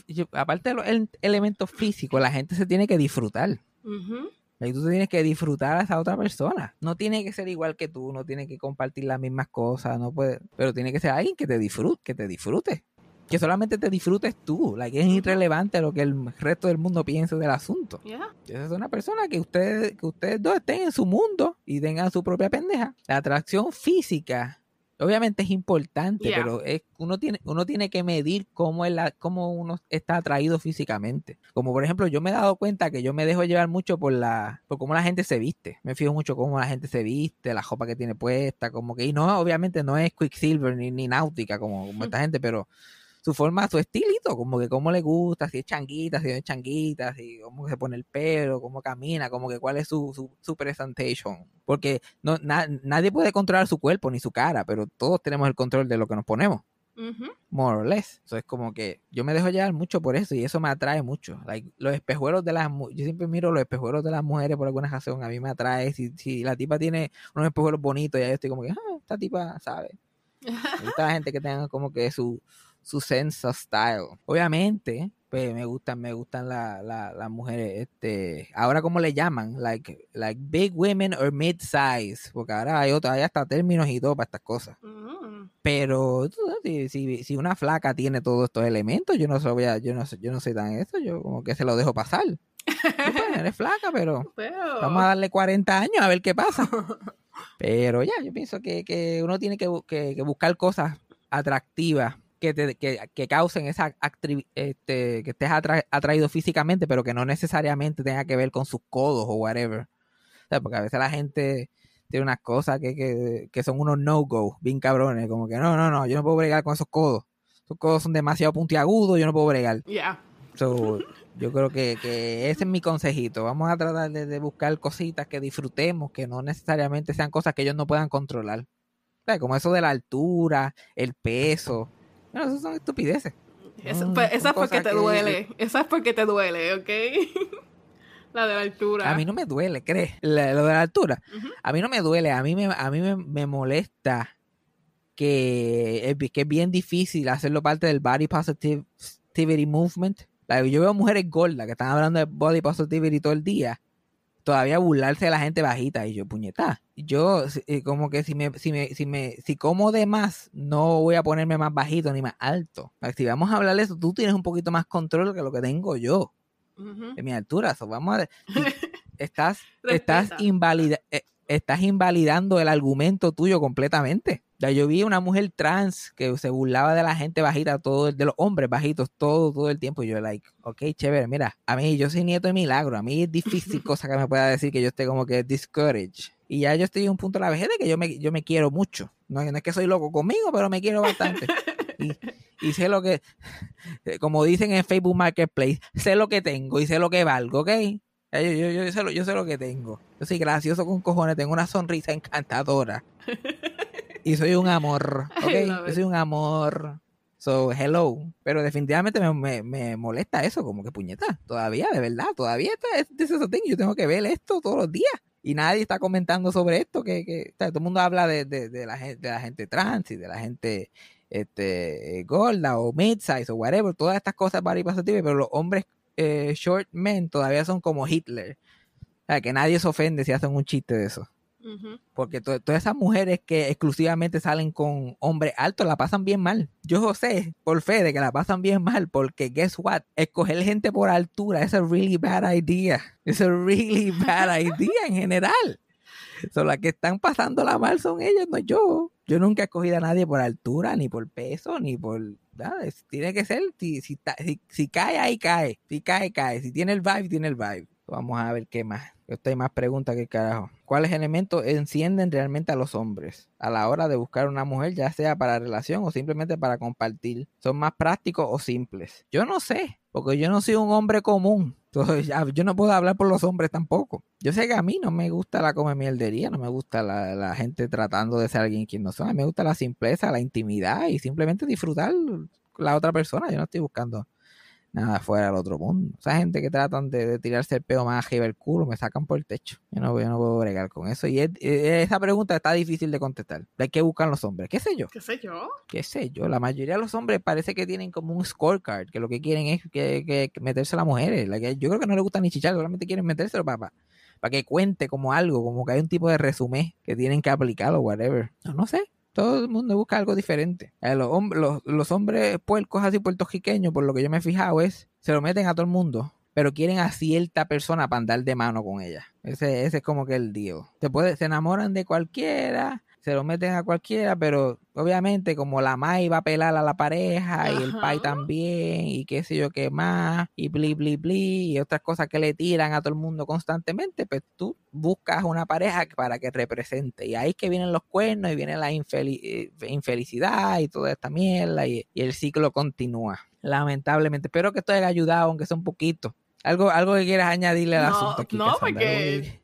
elementos físicos, la gente se tiene que disfrutar. Y tú tienes que disfrutar a esa otra persona. No tiene que ser igual que tú, no tiene que compartir las mismas cosas, no puede, pero tiene que ser alguien que te disfrute. Que solamente te disfrutes tú. Es irrelevante lo que el resto del mundo piense del asunto. Esa es una persona que ustedes dos estén en su mundo y tengan su propia pendeja. La atracción física obviamente es importante, pero uno tiene que medir cómo uno está atraído físicamente. Como por ejemplo, yo me he dado cuenta que yo me dejo llevar mucho por cómo la gente se viste. Me fijo mucho cómo la gente se viste, la ropa que tiene puesta, como que, y no, obviamente no es Quicksilver ni náutica como esta gente, pero su forma, su estilito, como que cómo le gusta, si es changuita, si no es changuita, si cómo se pone el pelo, cómo camina, como que cuál es su presentation. Porque nadie puede controlar su cuerpo ni su cara, pero todos tenemos el control de lo que nos ponemos. More or less. Eso es como que yo me dejo llevar mucho por eso y eso me atrae mucho. Los espejuelos yo siempre miro los espejuelos de las mujeres por alguna razón, a mí me atrae. Si la tipa tiene unos espejuelos bonitos, ya yo estoy como que, esta tipa sabe. Me gusta la gente que tenga como que su sense of style. Obviamente, pues me gustan las mujeres, ahora como le llaman, like big women or mid size, porque ahora hay hasta términos y todo para estas cosas. Pero si una flaca tiene todos estos elementos, yo no soy tan eso, yo como que se lo dejo pasar. Pues, eres flaca, pero vamos a darle 40 años a ver qué pasa. Pero ya, yo pienso que uno tiene que buscar cosas atractivas que causen que estés atraído físicamente, pero que no necesariamente tenga que ver con sus codos o whatever. O sea, porque a veces la gente tiene unas cosas que son unos no-go, bien cabrones, como que no, yo no puedo bregar con esos codos. Esos codos son demasiado puntiagudos, yo no puedo bregar. So, yo creo que ese es mi consejito. Vamos a tratar de buscar cositas que disfrutemos, que no necesariamente sean cosas que ellos no puedan controlar. O sea, como eso de la altura, el peso. Bueno, eso son estupideces. Pues, esa es porque cosas te duele. Esa es porque te duele, ¿ok? La de la altura. A mí no me duele, ¿crees? Lo de la altura. Ujú. A mí no me duele. A mí me molesta que es bien difícil hacerlo parte del body positivity movement. Like, yo veo mujeres gordas que están hablando de body positivity todo el día, todavía burlarse de la gente bajita, y yo, puñeta, yo como que si como de más, no voy a ponerme más bajito ni más alto. Like, si vamos a hablar de eso, tú tienes un poquito más control que lo que tengo yo Ujú. de mi altura. So, vamos a ver, estás Respeta. estás invalidando el argumento tuyo completamente. Ya, yo vi una mujer trans que se burlaba de la gente bajita, de los hombres bajitos todo el tiempo. Y yo, like, ok, chévere, mira, a mí, yo soy nieto de Milagro, a mí es difícil cosa que me pueda decir que yo esté como que discouraged. Y ya yo estoy en un punto de la vejez de que yo me quiero mucho. No es que soy loco conmigo, pero me quiero bastante. Y sé lo que, como dicen en Facebook Marketplace, sé lo que tengo y sé lo que valgo, ¿ok? Yo sé lo que tengo. Yo soy gracioso con cojones, tengo una sonrisa encantadora. Y soy un amor, ¿ok? Yo soy un amor. So, hello. Pero definitivamente me molesta eso, como que puñeta. Todavía, de verdad, todavía this is a thing. Yo tengo que ver esto todos los días. Y nadie está comentando sobre esto. O sea, todo el mundo habla de la gente trans y de la gente gorda o mid-size o whatever. Todas estas cosas body positive, pero los hombres short men todavía son como Hitler. O sea, que nadie se ofende si hacen un chiste de eso. Ujú. Porque todas esas mujeres que exclusivamente salen con hombres altos la pasan bien mal. Yo sé por fe de que la pasan bien mal, porque guess what? Escoger gente por altura es a really bad idea. Es a really bad idea en general. Son las que están pasándola mal son ellas, no yo. Yo nunca he escogido a nadie por altura, ni por peso, ni por nada. Tiene que ser, si cae, ahí cae. Si cae, cae. Si tiene el vibe, tiene el vibe. Vamos a ver qué más. Esto hay más preguntas que carajo. ¿Cuáles elementos encienden realmente a los hombres a la hora de buscar una mujer, ya sea para relación o simplemente para compartir? ¿Son más prácticos o simples? Yo no sé, porque yo no soy un hombre común. Entonces, yo no puedo hablar por los hombres tampoco. Yo sé que a mí no me gusta la comemierdería, no me gusta la gente tratando de ser alguien quien no son. A mí me gusta la simpleza, la intimidad y simplemente disfrutar la otra persona. Yo no estoy buscando nada fuera del otro mundo. Esa gente que tratan de tirarse el peo más arriba del culo, me sacan por el techo. Yo no puedo bregar con eso. Y esa pregunta está difícil de contestar. ¿De qué buscan los hombres? ¿Qué sé yo? ¿Qué sé yo? ¿Qué sé yo? La mayoría de los hombres parece que tienen como un scorecard, que lo que quieren es que meterse a las mujeres. Yo creo que no les gusta ni chichar, solamente quieren metérselo para que cuente como algo, como que hay un tipo de resumen que tienen que aplicar o whatever. No sé. Todo el mundo busca algo diferente. Los hombres puercos así puertorriqueños, por lo que yo me he fijado, se lo meten a todo el mundo, pero quieren a cierta persona para andar de mano con ella. Ese es como que el deal. Se enamoran de cualquiera, se lo meten a cualquiera, pero obviamente como la mai va a pelar a la pareja y el pai también y qué sé yo qué más y bli bli bli y otras cosas que le tiran a todo el mundo constantemente, pues tú buscas una pareja para que represente, y ahí es que vienen los cuernos y viene la infelicidad y toda esta mierda y el ciclo continúa, lamentablemente. Espero que esto haya ayudado, aunque sea un poquito. Algo que quieras añadirle al asunto aquí, No, Cassandra? porque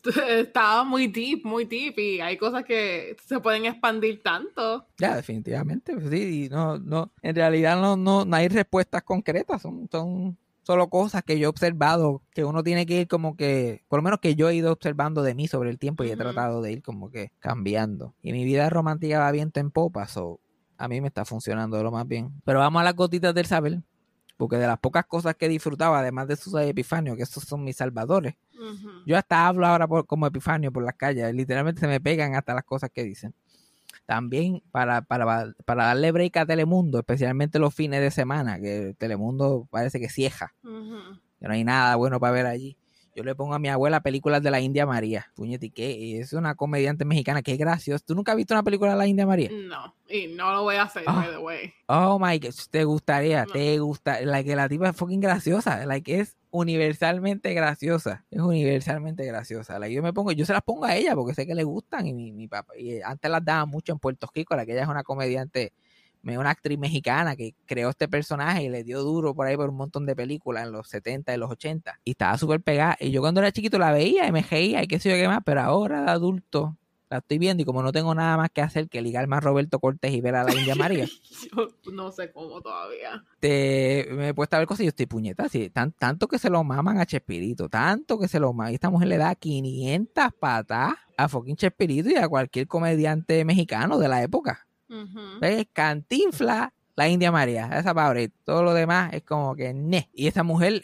estaba muy deep, y hay cosas que se pueden expandir tanto. Ya, definitivamente, sí, y no, en realidad no hay respuestas concretas, son solo cosas que yo he observado, que uno tiene que ir como que, por lo menos que yo he ido observando de mí sobre el tiempo y he tratado de ir como que cambiando. Y mi vida romántica va viento en popa, a mí me está funcionando de lo más bien. Pero vamos a las gotitas del saber, porque de las pocas cosas que disfrutaba, además de Susa y Epifanio, que estos son mis salvadores, yo hasta hablo ahora como Epifanio por las calles, literalmente se me pegan hasta las cosas que dicen. También para darle break a Telemundo, especialmente los fines de semana, que Telemundo parece que cieja, que no hay nada bueno para ver allí. Yo le pongo a mi abuela películas de la India María. Puñete, ¿qué? Es una comediante mexicana, qué gracioso. ¿Tú nunca has visto una película de la India María? No, y no lo voy a hacer, by the way. Oh my God, te gustaría, No. te gusta. Que la tipa es fucking graciosa, es universalmente graciosa. Es universalmente graciosa. Yo se las pongo a ella porque sé que le gustan, y mi papá, y antes las daba mucho en Puerto Rico, que ella es una comediante, una actriz mexicana que creó este personaje y le dio duro por ahí por un montón de películas en los 70 y los 80 y estaba súper pegada, y yo cuando era chiquito la veía y me reía y qué sé yo qué más, pero ahora de adulto La estoy viendo y como no tengo nada más que hacer que ligarme a Roberto Cortés y ver a la India María, Yo no sé cómo todavía. me he puesto a ver cosas y yo estoy puñeta. Así, tanto que se lo maman a Chespirito, tanto que se lo maman. Y esta mujer le da 500 patas a fucking Chespirito y a cualquier comediante mexicano de la época. Ujú. ¿Ves? Cantinflas, la India María, esa pobre. Todo lo demás es como que Y esa mujer,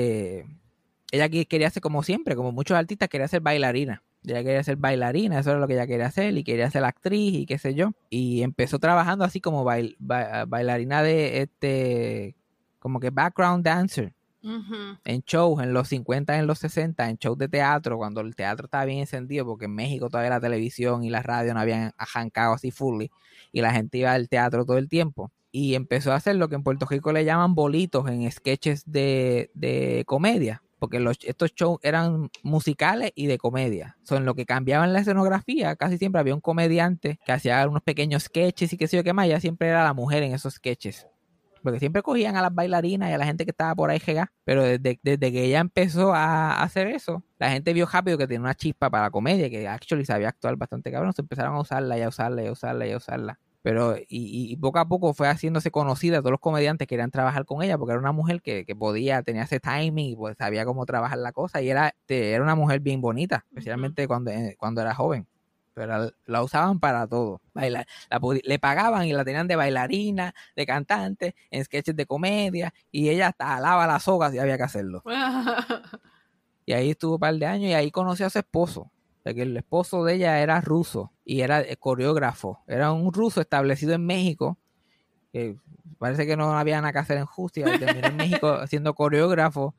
ella quería ser como siempre, como muchos artistas, quería ser bailarina. Ella quería ser bailarina, eso era lo que ella quería hacer, y quería ser actriz y qué sé yo. Y empezó trabajando así como bailarina de como que background dancer Ujú. en shows en los 50, en los 60, en shows de teatro, cuando el teatro estaba bien encendido, porque en México todavía la televisión y la radio no habían arrancado así fully, y la gente iba al teatro todo el tiempo. Y empezó a hacer lo que en Puerto Rico le llaman bolitos en sketches de comedia, porque estos shows eran musicales y de comedia. En lo que cambiaban la escenografía, casi siempre había un comediante que hacía unos pequeños sketches y qué sé yo qué más, ya siempre era la mujer en esos sketches. Porque siempre cogían a las bailarinas y a la gente que estaba por ahí jega, pero desde que ella empezó a hacer eso, la gente vio rápido que tenía una chispa para la comedia, que actually sabía actuar bastante cabrón, se empezaron a usarla y a usarla y a usarla y a usarla. Pero y poco a poco fue haciéndose conocida, todos los comediantes querían trabajar con ella porque era una mujer que podía, tenía ese timing y pues sabía cómo trabajar la cosa y era una mujer bien bonita, especialmente cuando era joven. Pero la usaban para todo. Le pagaban y la tenían de bailarina, de cantante, en sketches de comedia, y ella hasta alaba las sogas si había que hacerlo. Y ahí estuvo un par de años y ahí conoció a su esposo. O sea, que el esposo de ella era ruso y era coreógrafo. Era un ruso establecido en México. Que parece que no había nada que hacer en Rusia. Y terminó en México siendo coreógrafo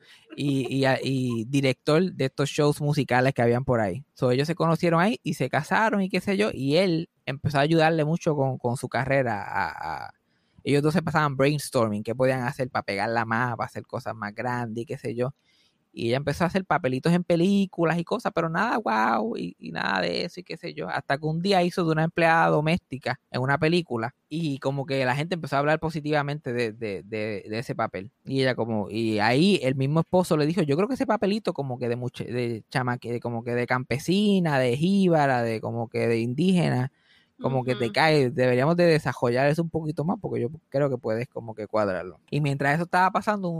y director de estos shows musicales que habían por ahí. Ellos se conocieron ahí y se casaron y qué sé yo. Y él empezó a ayudarle mucho con su carrera. Ellos dos se pasaban brainstorming, qué podían hacer para pegarla más, para hacer cosas más grandes y qué sé yo. Y ella empezó a hacer papelitos en películas y cosas, pero nada guau y nada de eso y qué sé yo. Hasta que un día hizo de una empleada doméstica en una película y como que la gente empezó a hablar positivamente de ese papel. Y ella y ahí el mismo esposo le dijo, yo creo que ese papelito como que como que de campesina, de jíbara, de como que de indígena, como que te cae, deberíamos de desarrollar eso un poquito más porque yo creo que puedes como que cuadrarlo. Y mientras eso estaba pasando,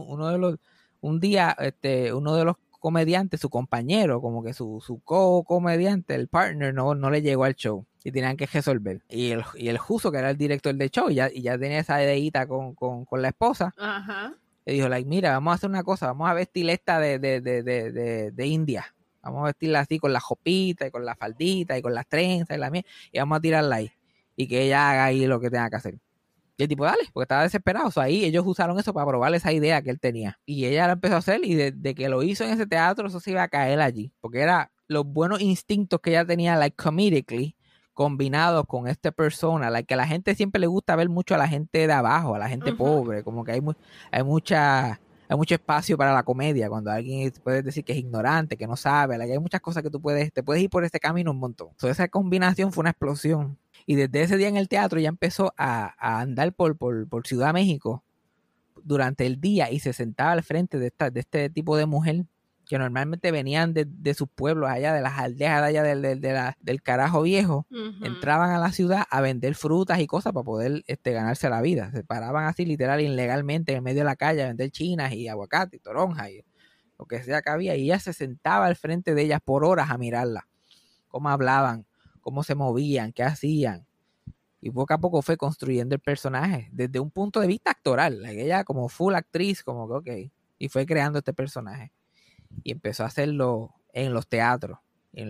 un día, uno de los comediantes, su compañero, como que su co-comediante, el partner, no le llegó al show y tenían que resolver. Y el Juso, que era el director del show, y ya tenía esa ideita con la esposa, Ajá. le dijo, mira, vamos a hacer una cosa, vamos a vestir esta de India. Vamos a vestirla así con la jopita y con la faldita y con las trenzas y la mía, y vamos a tirarla ahí. Y que ella haga ahí lo que tenga que hacer. Y el tipo, dale, porque estaba desesperado. Ahí ellos usaron eso para probar esa idea que él tenía. Y ella la empezó a hacer y desde que lo hizo en ese teatro, eso se iba a caer allí. Porque era los buenos instintos que ella tenía, like comedically, combinados con esta persona. Like que a la gente siempre le gusta ver mucho a la gente de abajo, a la gente pobre. Como que hay mucho espacio para la comedia. Cuando alguien puede decir que es ignorante, que no sabe. Like, hay muchas cosas que te puedes ir por ese camino un montón. Esa combinación fue una explosión. Y desde ese día en el teatro ya empezó a andar por Ciudad México durante el día y se sentaba al frente de este tipo de mujer que normalmente venían de sus pueblos allá, de las aldeas allá del carajo viejo, entraban a la ciudad a vender frutas y cosas para poder ganarse la vida. Se paraban así literal ilegalmente en medio de la calle a vender chinas y aguacate y toronja y lo que sea que había. Y ella se sentaba al frente de ellas por horas a mirarla, cómo hablaban, cómo se movían, qué hacían. Y poco a poco fue construyendo el personaje desde un punto de vista actoral. Ella como full actriz, como que ok. Y fue creando este personaje. Y empezó a hacerlo en los teatros.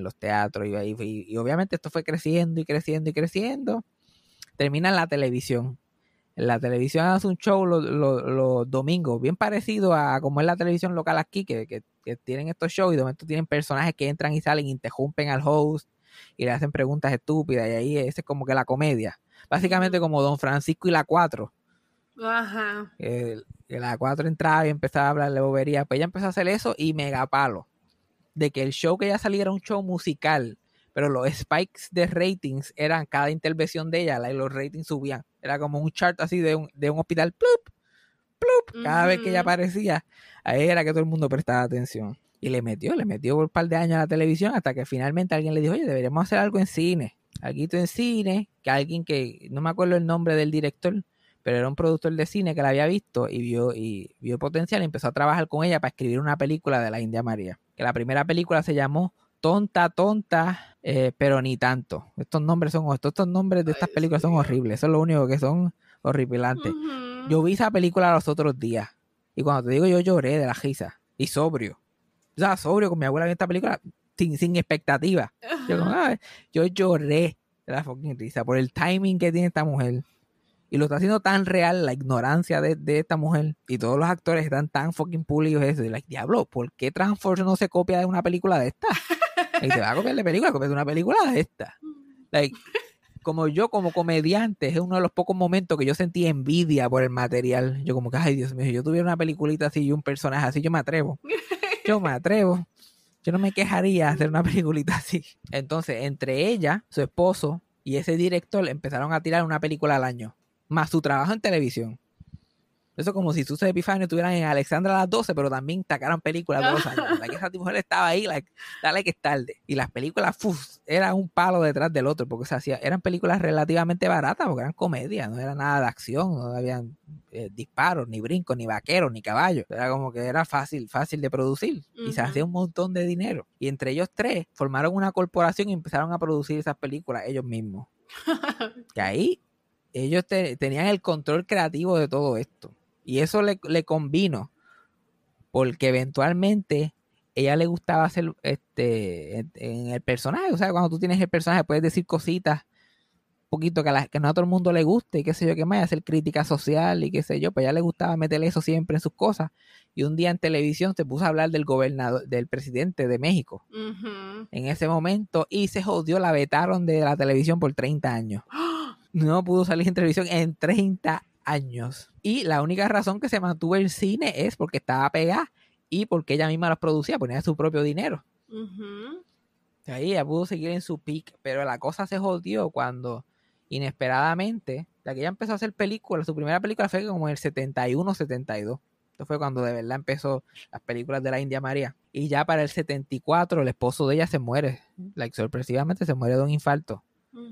Y obviamente esto fue creciendo y creciendo y creciendo. Termina en la televisión. En la televisión hace un show los domingos, bien parecido a como es la televisión local aquí, que tienen estos shows y de momento tienen personajes que entran y salen, interrumpen al host y le hacen preguntas estúpidas y ahí esa es como que la comedia. Básicamente como Don Francisco y la 4. Ajá. Que la 4 entraba y empezaba a hablarle bobería. Pues ella empezó a hacer eso y mega palo. De que el show que ella salía era un show musical, pero los spikes de ratings eran cada intervención de ella, y los ratings subían. Era como un chart así de un hospital, plup, plup. Cada vez que ella aparecía, ahí era que todo el mundo prestaba atención. Y le metió por un par de años a la televisión hasta que finalmente alguien le dijo, oye, deberíamos hacer algo en cine. Algo en cine, que alguien que, no me acuerdo el nombre del director, pero era un productor de cine que la había visto y vio potencial y empezó a trabajar con ella para escribir una película de la India María. Que la primera película se llamó Tonta, pero ni tanto. Estos nombres de estas películas son horribles. Eso es lo único que son horripilantes. Yo vi esa película los otros días y cuando te digo yo lloré de la risa y sobrio. O sea, sobrio con mi abuela en esta película sin expectativa. Yo lloré de la fucking risa por el timing que tiene esta mujer. Y lo está haciendo tan real, la ignorancia de esta mujer. Y todos los actores están tan fucking pulidos eso. Y diablo, ¿por qué Transformers no se copia de una película de esta? Y se va a copiar de película, copia de una película de esta. Como yo, como comediante, es uno de los pocos momentos que yo sentí envidia por el material. Yo como que, ay Dios mío, si yo tuviera una peliculita así y un personaje así, yo me atrevo. Yo no me quejaría de hacer una peliculita así. Entonces, entre ella, su esposo y ese director empezaron a tirar una película al año. Más su trabajo en televisión. Eso como si Susan Epifanio estuvieran en Alexandra a las 12, pero también sacaron películas todos los años. Que esa mujer estaba ahí, dale que es tarde. Y las películas, eran un palo detrás del otro, porque eran películas relativamente baratas, porque eran comedias, no era nada de acción, no habían disparos, ni brincos, ni vaqueros, ni caballos. Era como que era fácil de producir. Y se hacía un montón de dinero. Y entre ellos tres formaron una corporación y empezaron a producir esas películas ellos mismos. Que ahí ellos tenían el control creativo de todo esto. Y eso le convino, porque eventualmente ella le gustaba hacer en el personaje. O sea, cuando tú tienes el personaje puedes decir cositas un poquito que no a todo el mundo le guste y qué sé yo qué más, hacer crítica social y qué sé yo. Pues a ella le gustaba meterle eso siempre en sus cosas. Y un día en televisión se puso a hablar del presidente de México en ese momento y se jodió, la vetaron de la televisión por 30 años. No pudo salir en televisión en 30 años. Y la única razón que se mantuvo el cine es porque estaba pegada y porque ella misma los producía, ponía su propio dinero. Ahí ella pudo seguir en su peak, pero la cosa se jodió cuando inesperadamente, ya que ella empezó a hacer películas, su primera película fue como en el 71, 72. Esto fue cuando de verdad empezó las películas de la India María. Y ya para el 74 el esposo de ella se muere, sorpresivamente se muere de un infarto.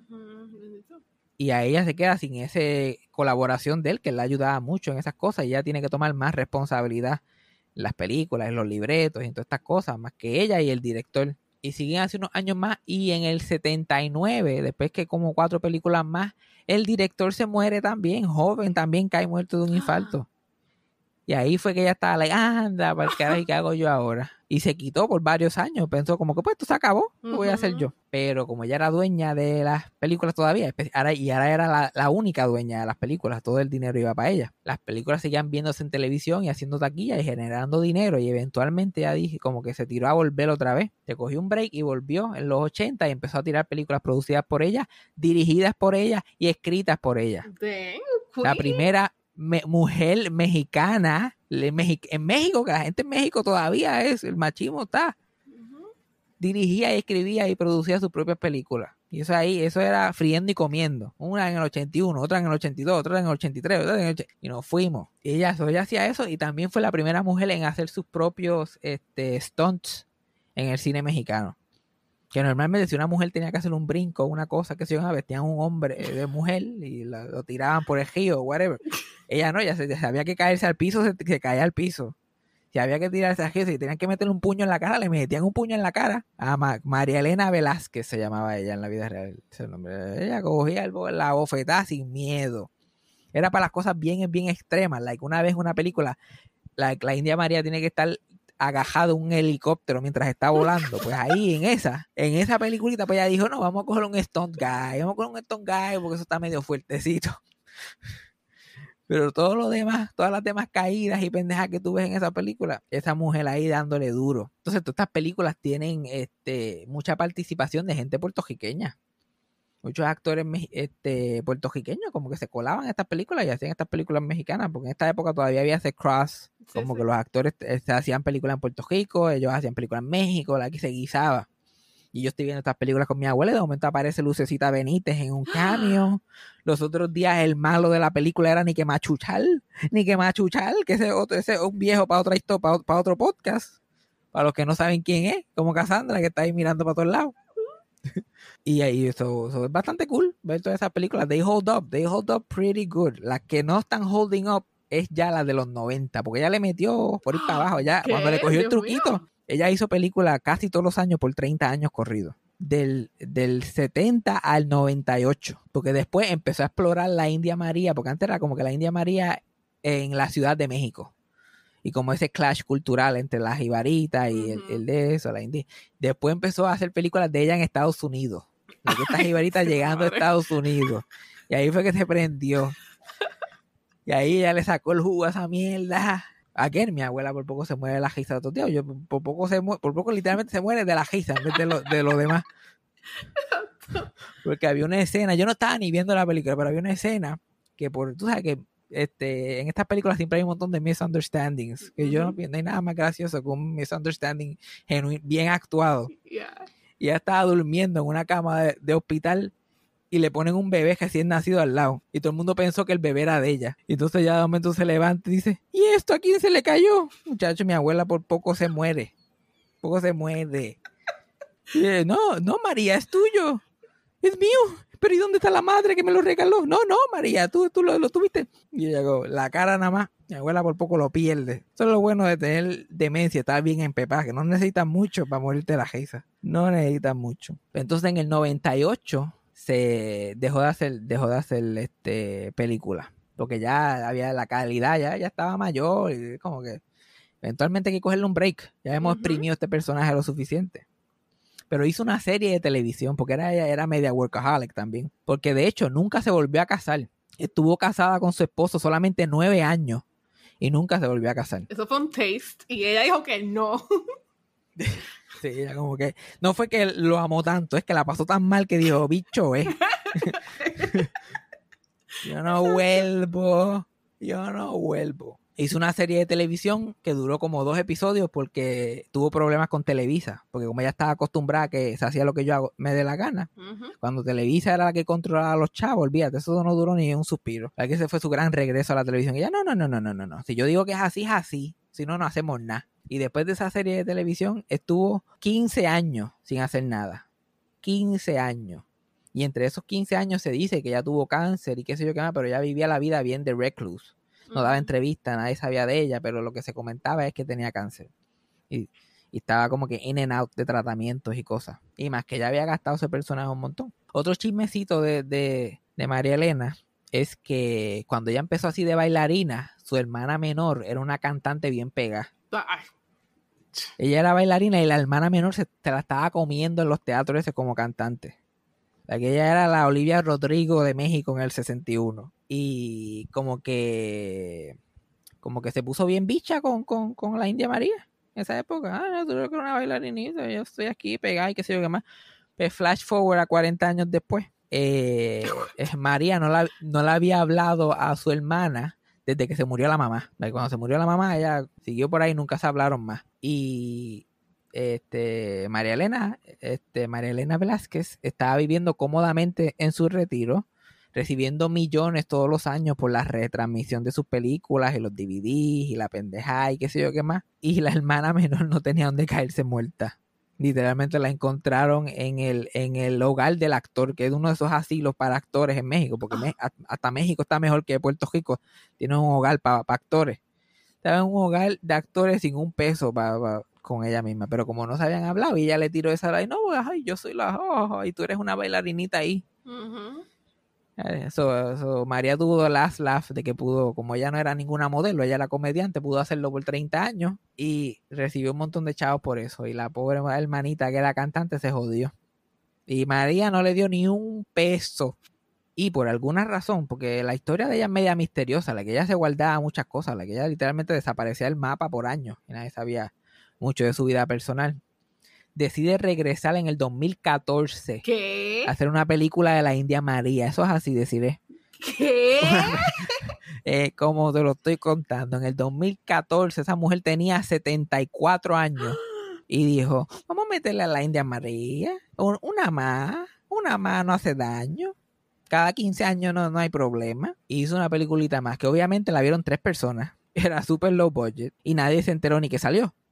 Y a ella se queda sin esa colaboración de él, que le ayudaba mucho en esas cosas, y ella tiene que tomar más responsabilidad en las películas, en los libretos y en todas estas cosas, más que ella y el director. Y siguen hace unos años más, y en el 79, después que como 4 películas más, el director se muere también, joven, también cae muerto de un infarto. Y ahí fue que ella estaba anda, ¿para qué carajo, qué hago yo ahora? Y se quitó por varios años. Pensó como que pues esto se acabó, ¿qué voy a hacer yo? Pero como ella era dueña de las películas todavía, y ahora era la única dueña de las películas, todo el dinero iba para ella. Las películas seguían viéndose en televisión y haciendo taquilla y generando dinero. Y eventualmente ya dije, como que se tiró a volver otra vez. Se cogió un break y volvió en los 80 y empezó a tirar películas producidas por ella, dirigidas por ella y escritas por ella. La primera mujer mexicana en México, que la gente en México todavía el machismo está, dirigía y escribía y producía sus propias películas. Y eso era friendo y comiendo. Una en el 81, otra en el 82, otra en el 83, otra en el 80, y nos fuimos. Y ella hacía eso, y también fue la primera mujer en hacer sus propios stunts en el cine mexicano. Que normalmente si una mujer tenía que hacer un brinco, una cosa que se vestían un hombre de mujer y lo tiraban por el río o whatever. Ella no, ella sabía que caerse al piso, se caía al piso. Si había que tirarse al río, si tenían que meterle un puño en la cara, le metían un puño en la cara. María Elena Velázquez se llamaba ella en la vida real. Ese nombre. Ella cogía la bofetada sin miedo. Era para las cosas bien extremas. Una vez en una película, la India María tiene que estar agajado en un helicóptero mientras está volando. Pues ahí en esa peliculita, pues ella dijo, no, vamos a coger un stunt guy, porque eso está medio fuertecito. Pero todo lo demás, todas las demás caídas y pendejas que tú ves en esa película, esa mujer ahí dándole duro. Entonces todas estas películas tienen mucha participación de gente puertorriqueña. Muchos actores puertorriqueños como que se colaban en estas películas y hacían estas películas mexicanas, porque en esta época todavía había ese cross, como que los actores hacían películas en Puerto Rico, ellos hacían películas en México, la que se guisaba. Y yo estoy viendo estas películas con mi abuela y de momento aparece Lucecita Benítez en un cameo. Los otros días el malo de la película era Nique Machuchal, que ese es un viejo para otra historia, para otro podcast. Para los que no saben quién es, como Cassandra, que está ahí mirando para todos lados. Y ahí eso es bastante cool ver todas esas películas. They hold up pretty good. Las que no están holding up es ya la de los 90, porque ella le metió por ir para abajo. Ya, ¿Qué? cuando le cogió el Dios truquito, mío. ella hizo películas casi todos los años por 30 años corridos. Del 70 al 98, porque después empezó a explorar la India María, porque antes era como que la India María en la Ciudad de México. Y como ese clash cultural entre las jibaritas y el de eso, la India. Después empezó a hacer películas de ella en Estados Unidos. Estas jibaritas Ay, llegando madre. a Estados Unidos. Y ahí fue que se prendió. Y ahí ella le sacó el jugo a esa mierda. Ayer mi abuela por poco se muere de la risa de otro tío. Yo por poco literalmente se muere de la risa en vez de lo demás. Porque había una escena, yo no estaba ni viendo la película, pero había una escena que tú sabes que en estas películas siempre hay un montón de misunderstandings, que yo no hay nada más gracioso que un misunderstanding bien actuado. Yeah. Y ella estaba durmiendo en una cama de hospital y le ponen un bebé recién nacido al lado. Y todo el mundo pensó que el bebé era de ella. Y entonces ya de momento se levanta y dice, ¿y esto a quién se le cayó? Muchacho, mi abuela por poco se muere. Y ella, no, María, es tuyo. Es mío. Pero ¿y dónde está la madre que me lo regaló? No, María, tú lo tuviste. Y ella, la cara nada más. Mi abuela por poco lo pierde. Eso es lo bueno de tener demencia, estar bien empepada, que no necesitas mucho para morirte de la risa. No necesitas mucho. Entonces en el 98 se dejó de hacer película. Porque ya había la calidad, ya estaba mayor. Y como que eventualmente hay que cogerle un break. Ya hemos exprimido este personaje lo suficiente. Pero hizo una serie de televisión, porque era media workaholic también. Porque de hecho nunca se volvió a casar. Estuvo casada con su esposo solamente 9 años y nunca se volvió a casar. Eso fue un taste y ella dijo que no. Sí, ella como que no fue que lo amó tanto, es que la pasó tan mal que dijo, bicho, yo no vuelvo. Hizo una serie de televisión que duró como 2 episodios porque tuvo problemas con Televisa, porque como ella estaba acostumbrada a que se hacía lo que me dé la gana, cuando Televisa era la que controlaba a los chavos, olvídate, eso no duró ni un suspiro. La que ese fue su gran regreso a la televisión. Y ella, no. Si yo digo que es así, si no, no hacemos nada. Y después de esa serie de televisión estuvo 15 años sin hacer nada. 15 años. Y entre esos 15 años se dice que ella tuvo cáncer y qué sé yo qué más, pero ella vivía la vida bien de recluse. No daba entrevistas, nadie sabía de ella, pero lo que se comentaba es que tenía cáncer. Y estaba como que in and out de tratamientos y cosas. Y más que ella había gastado ese personaje un montón. Otro chismecito de María Elena es que cuando ella empezó así de bailarina, su hermana menor era una cantante bien pegada. Ay, Ella era bailarina y la hermana menor se la estaba comiendo en los teatros ese como cantante. La que ella era la Olivia Rodrigo de México en el 61. Y como que se puso bien bicha con la India María en esa época. Yo creo que era una bailarinita, yo estoy aquí pegada y qué sé yo qué más. Pues flash forward a 40 años después. María no la había hablado a su hermana desde que se murió la mamá. Cuando se murió la mamá, ella siguió por ahí y nunca se hablaron más. Y María Elena Velázquez estaba viviendo cómodamente en su retiro, recibiendo millones todos los años por la retransmisión de sus películas y los DVDs y la pendeja y qué sé yo qué más. Y la hermana menor no tenía donde caerse muerta. Literalmente la encontraron en el hogar del actor, que es uno de esos asilos para actores en México, porque hasta México está mejor que Puerto Rico. Tiene un hogar para actores. Estaba en un hogar de actores sin un peso con ella misma, pero como no se habían hablado y ella le tiró esa y no, ay, yo soy y tú eres una bailarinita ahí. Eso, María tuvo last laugh de que pudo, como ella no era ninguna modelo, ella era comediante, pudo hacerlo por 30 años y recibió un montón de chavos por eso. Y la pobre hermanita que era cantante se jodió. Y María no le dio ni un peso. Y por alguna razón, porque la historia de ella es media misteriosa, la que ella se guardaba muchas cosas, la que ella literalmente desaparecía del mapa por años y nadie sabía mucho de su vida personal. Decide regresar en el 2014. ¿Qué? A hacer una película de la India María. Eso es así, deciré. ¿Qué? Como te lo estoy contando. En el 2014 esa mujer tenía 74 años y dijo, vamos a meterle a la India María. Una más no hace daño. Cada 15 años no hay problema. Y hizo una peliculita más que obviamente la vieron 3 personas. Era súper low budget y nadie se enteró ni que salió.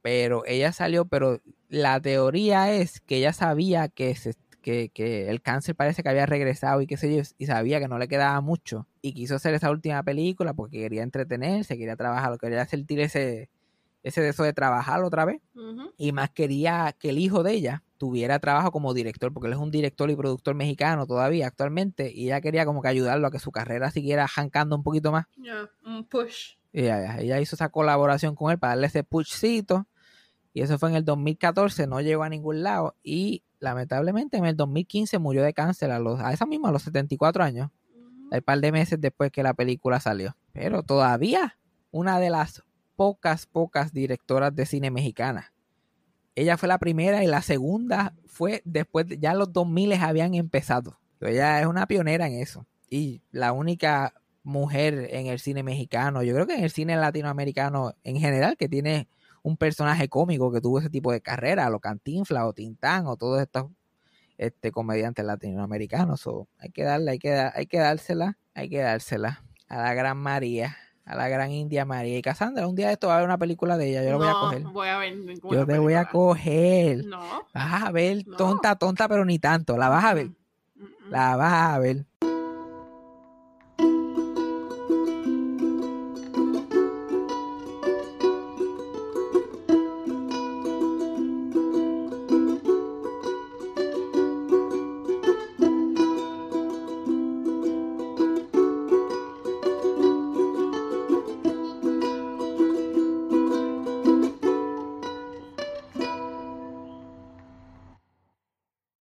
pero ella salió, pero la teoría es que ella sabía que el cáncer parece que había regresado y qué sé yo, y sabía que no le quedaba mucho, y quiso hacer esa última película porque quería entretenerse, quería trabajar, quería sentir ese deseo de trabajar otra vez, y más quería que el hijo de ella tuviera trabajo como director, porque él es un director y productor mexicano todavía actualmente, y ella quería como que ayudarlo a que su carrera siguiera jancando un poquito más. Un push. Y ella hizo esa colaboración con él para darle ese pushcito, y eso fue en el 2014, no llegó a ningún lado, y lamentablemente en el 2015 murió de cáncer a los 74 años, un par de meses después que la película salió. Pero todavía una de las pocas directoras de cine mexicanas. Ella fue la primera y la segunda fue después, ya los 2000 habían empezado. Pero ella es una pionera en eso. Y la única mujer en el cine mexicano, yo creo que en el cine latinoamericano en general, que tiene un personaje cómico que tuvo ese tipo de carrera, lo Cantinflas o Tintán o todos estos comediantes latinoamericanos. So, hay que dársela a la gran María, a la gran India María. Y Cassandra, un día de esto va a haber una película de ella, yo lo voy a coger. Voy a ver ninguna yo te voy a coger. No. Vas a ver, tonta, pero ni tanto. La vas a ver. La vas a ver.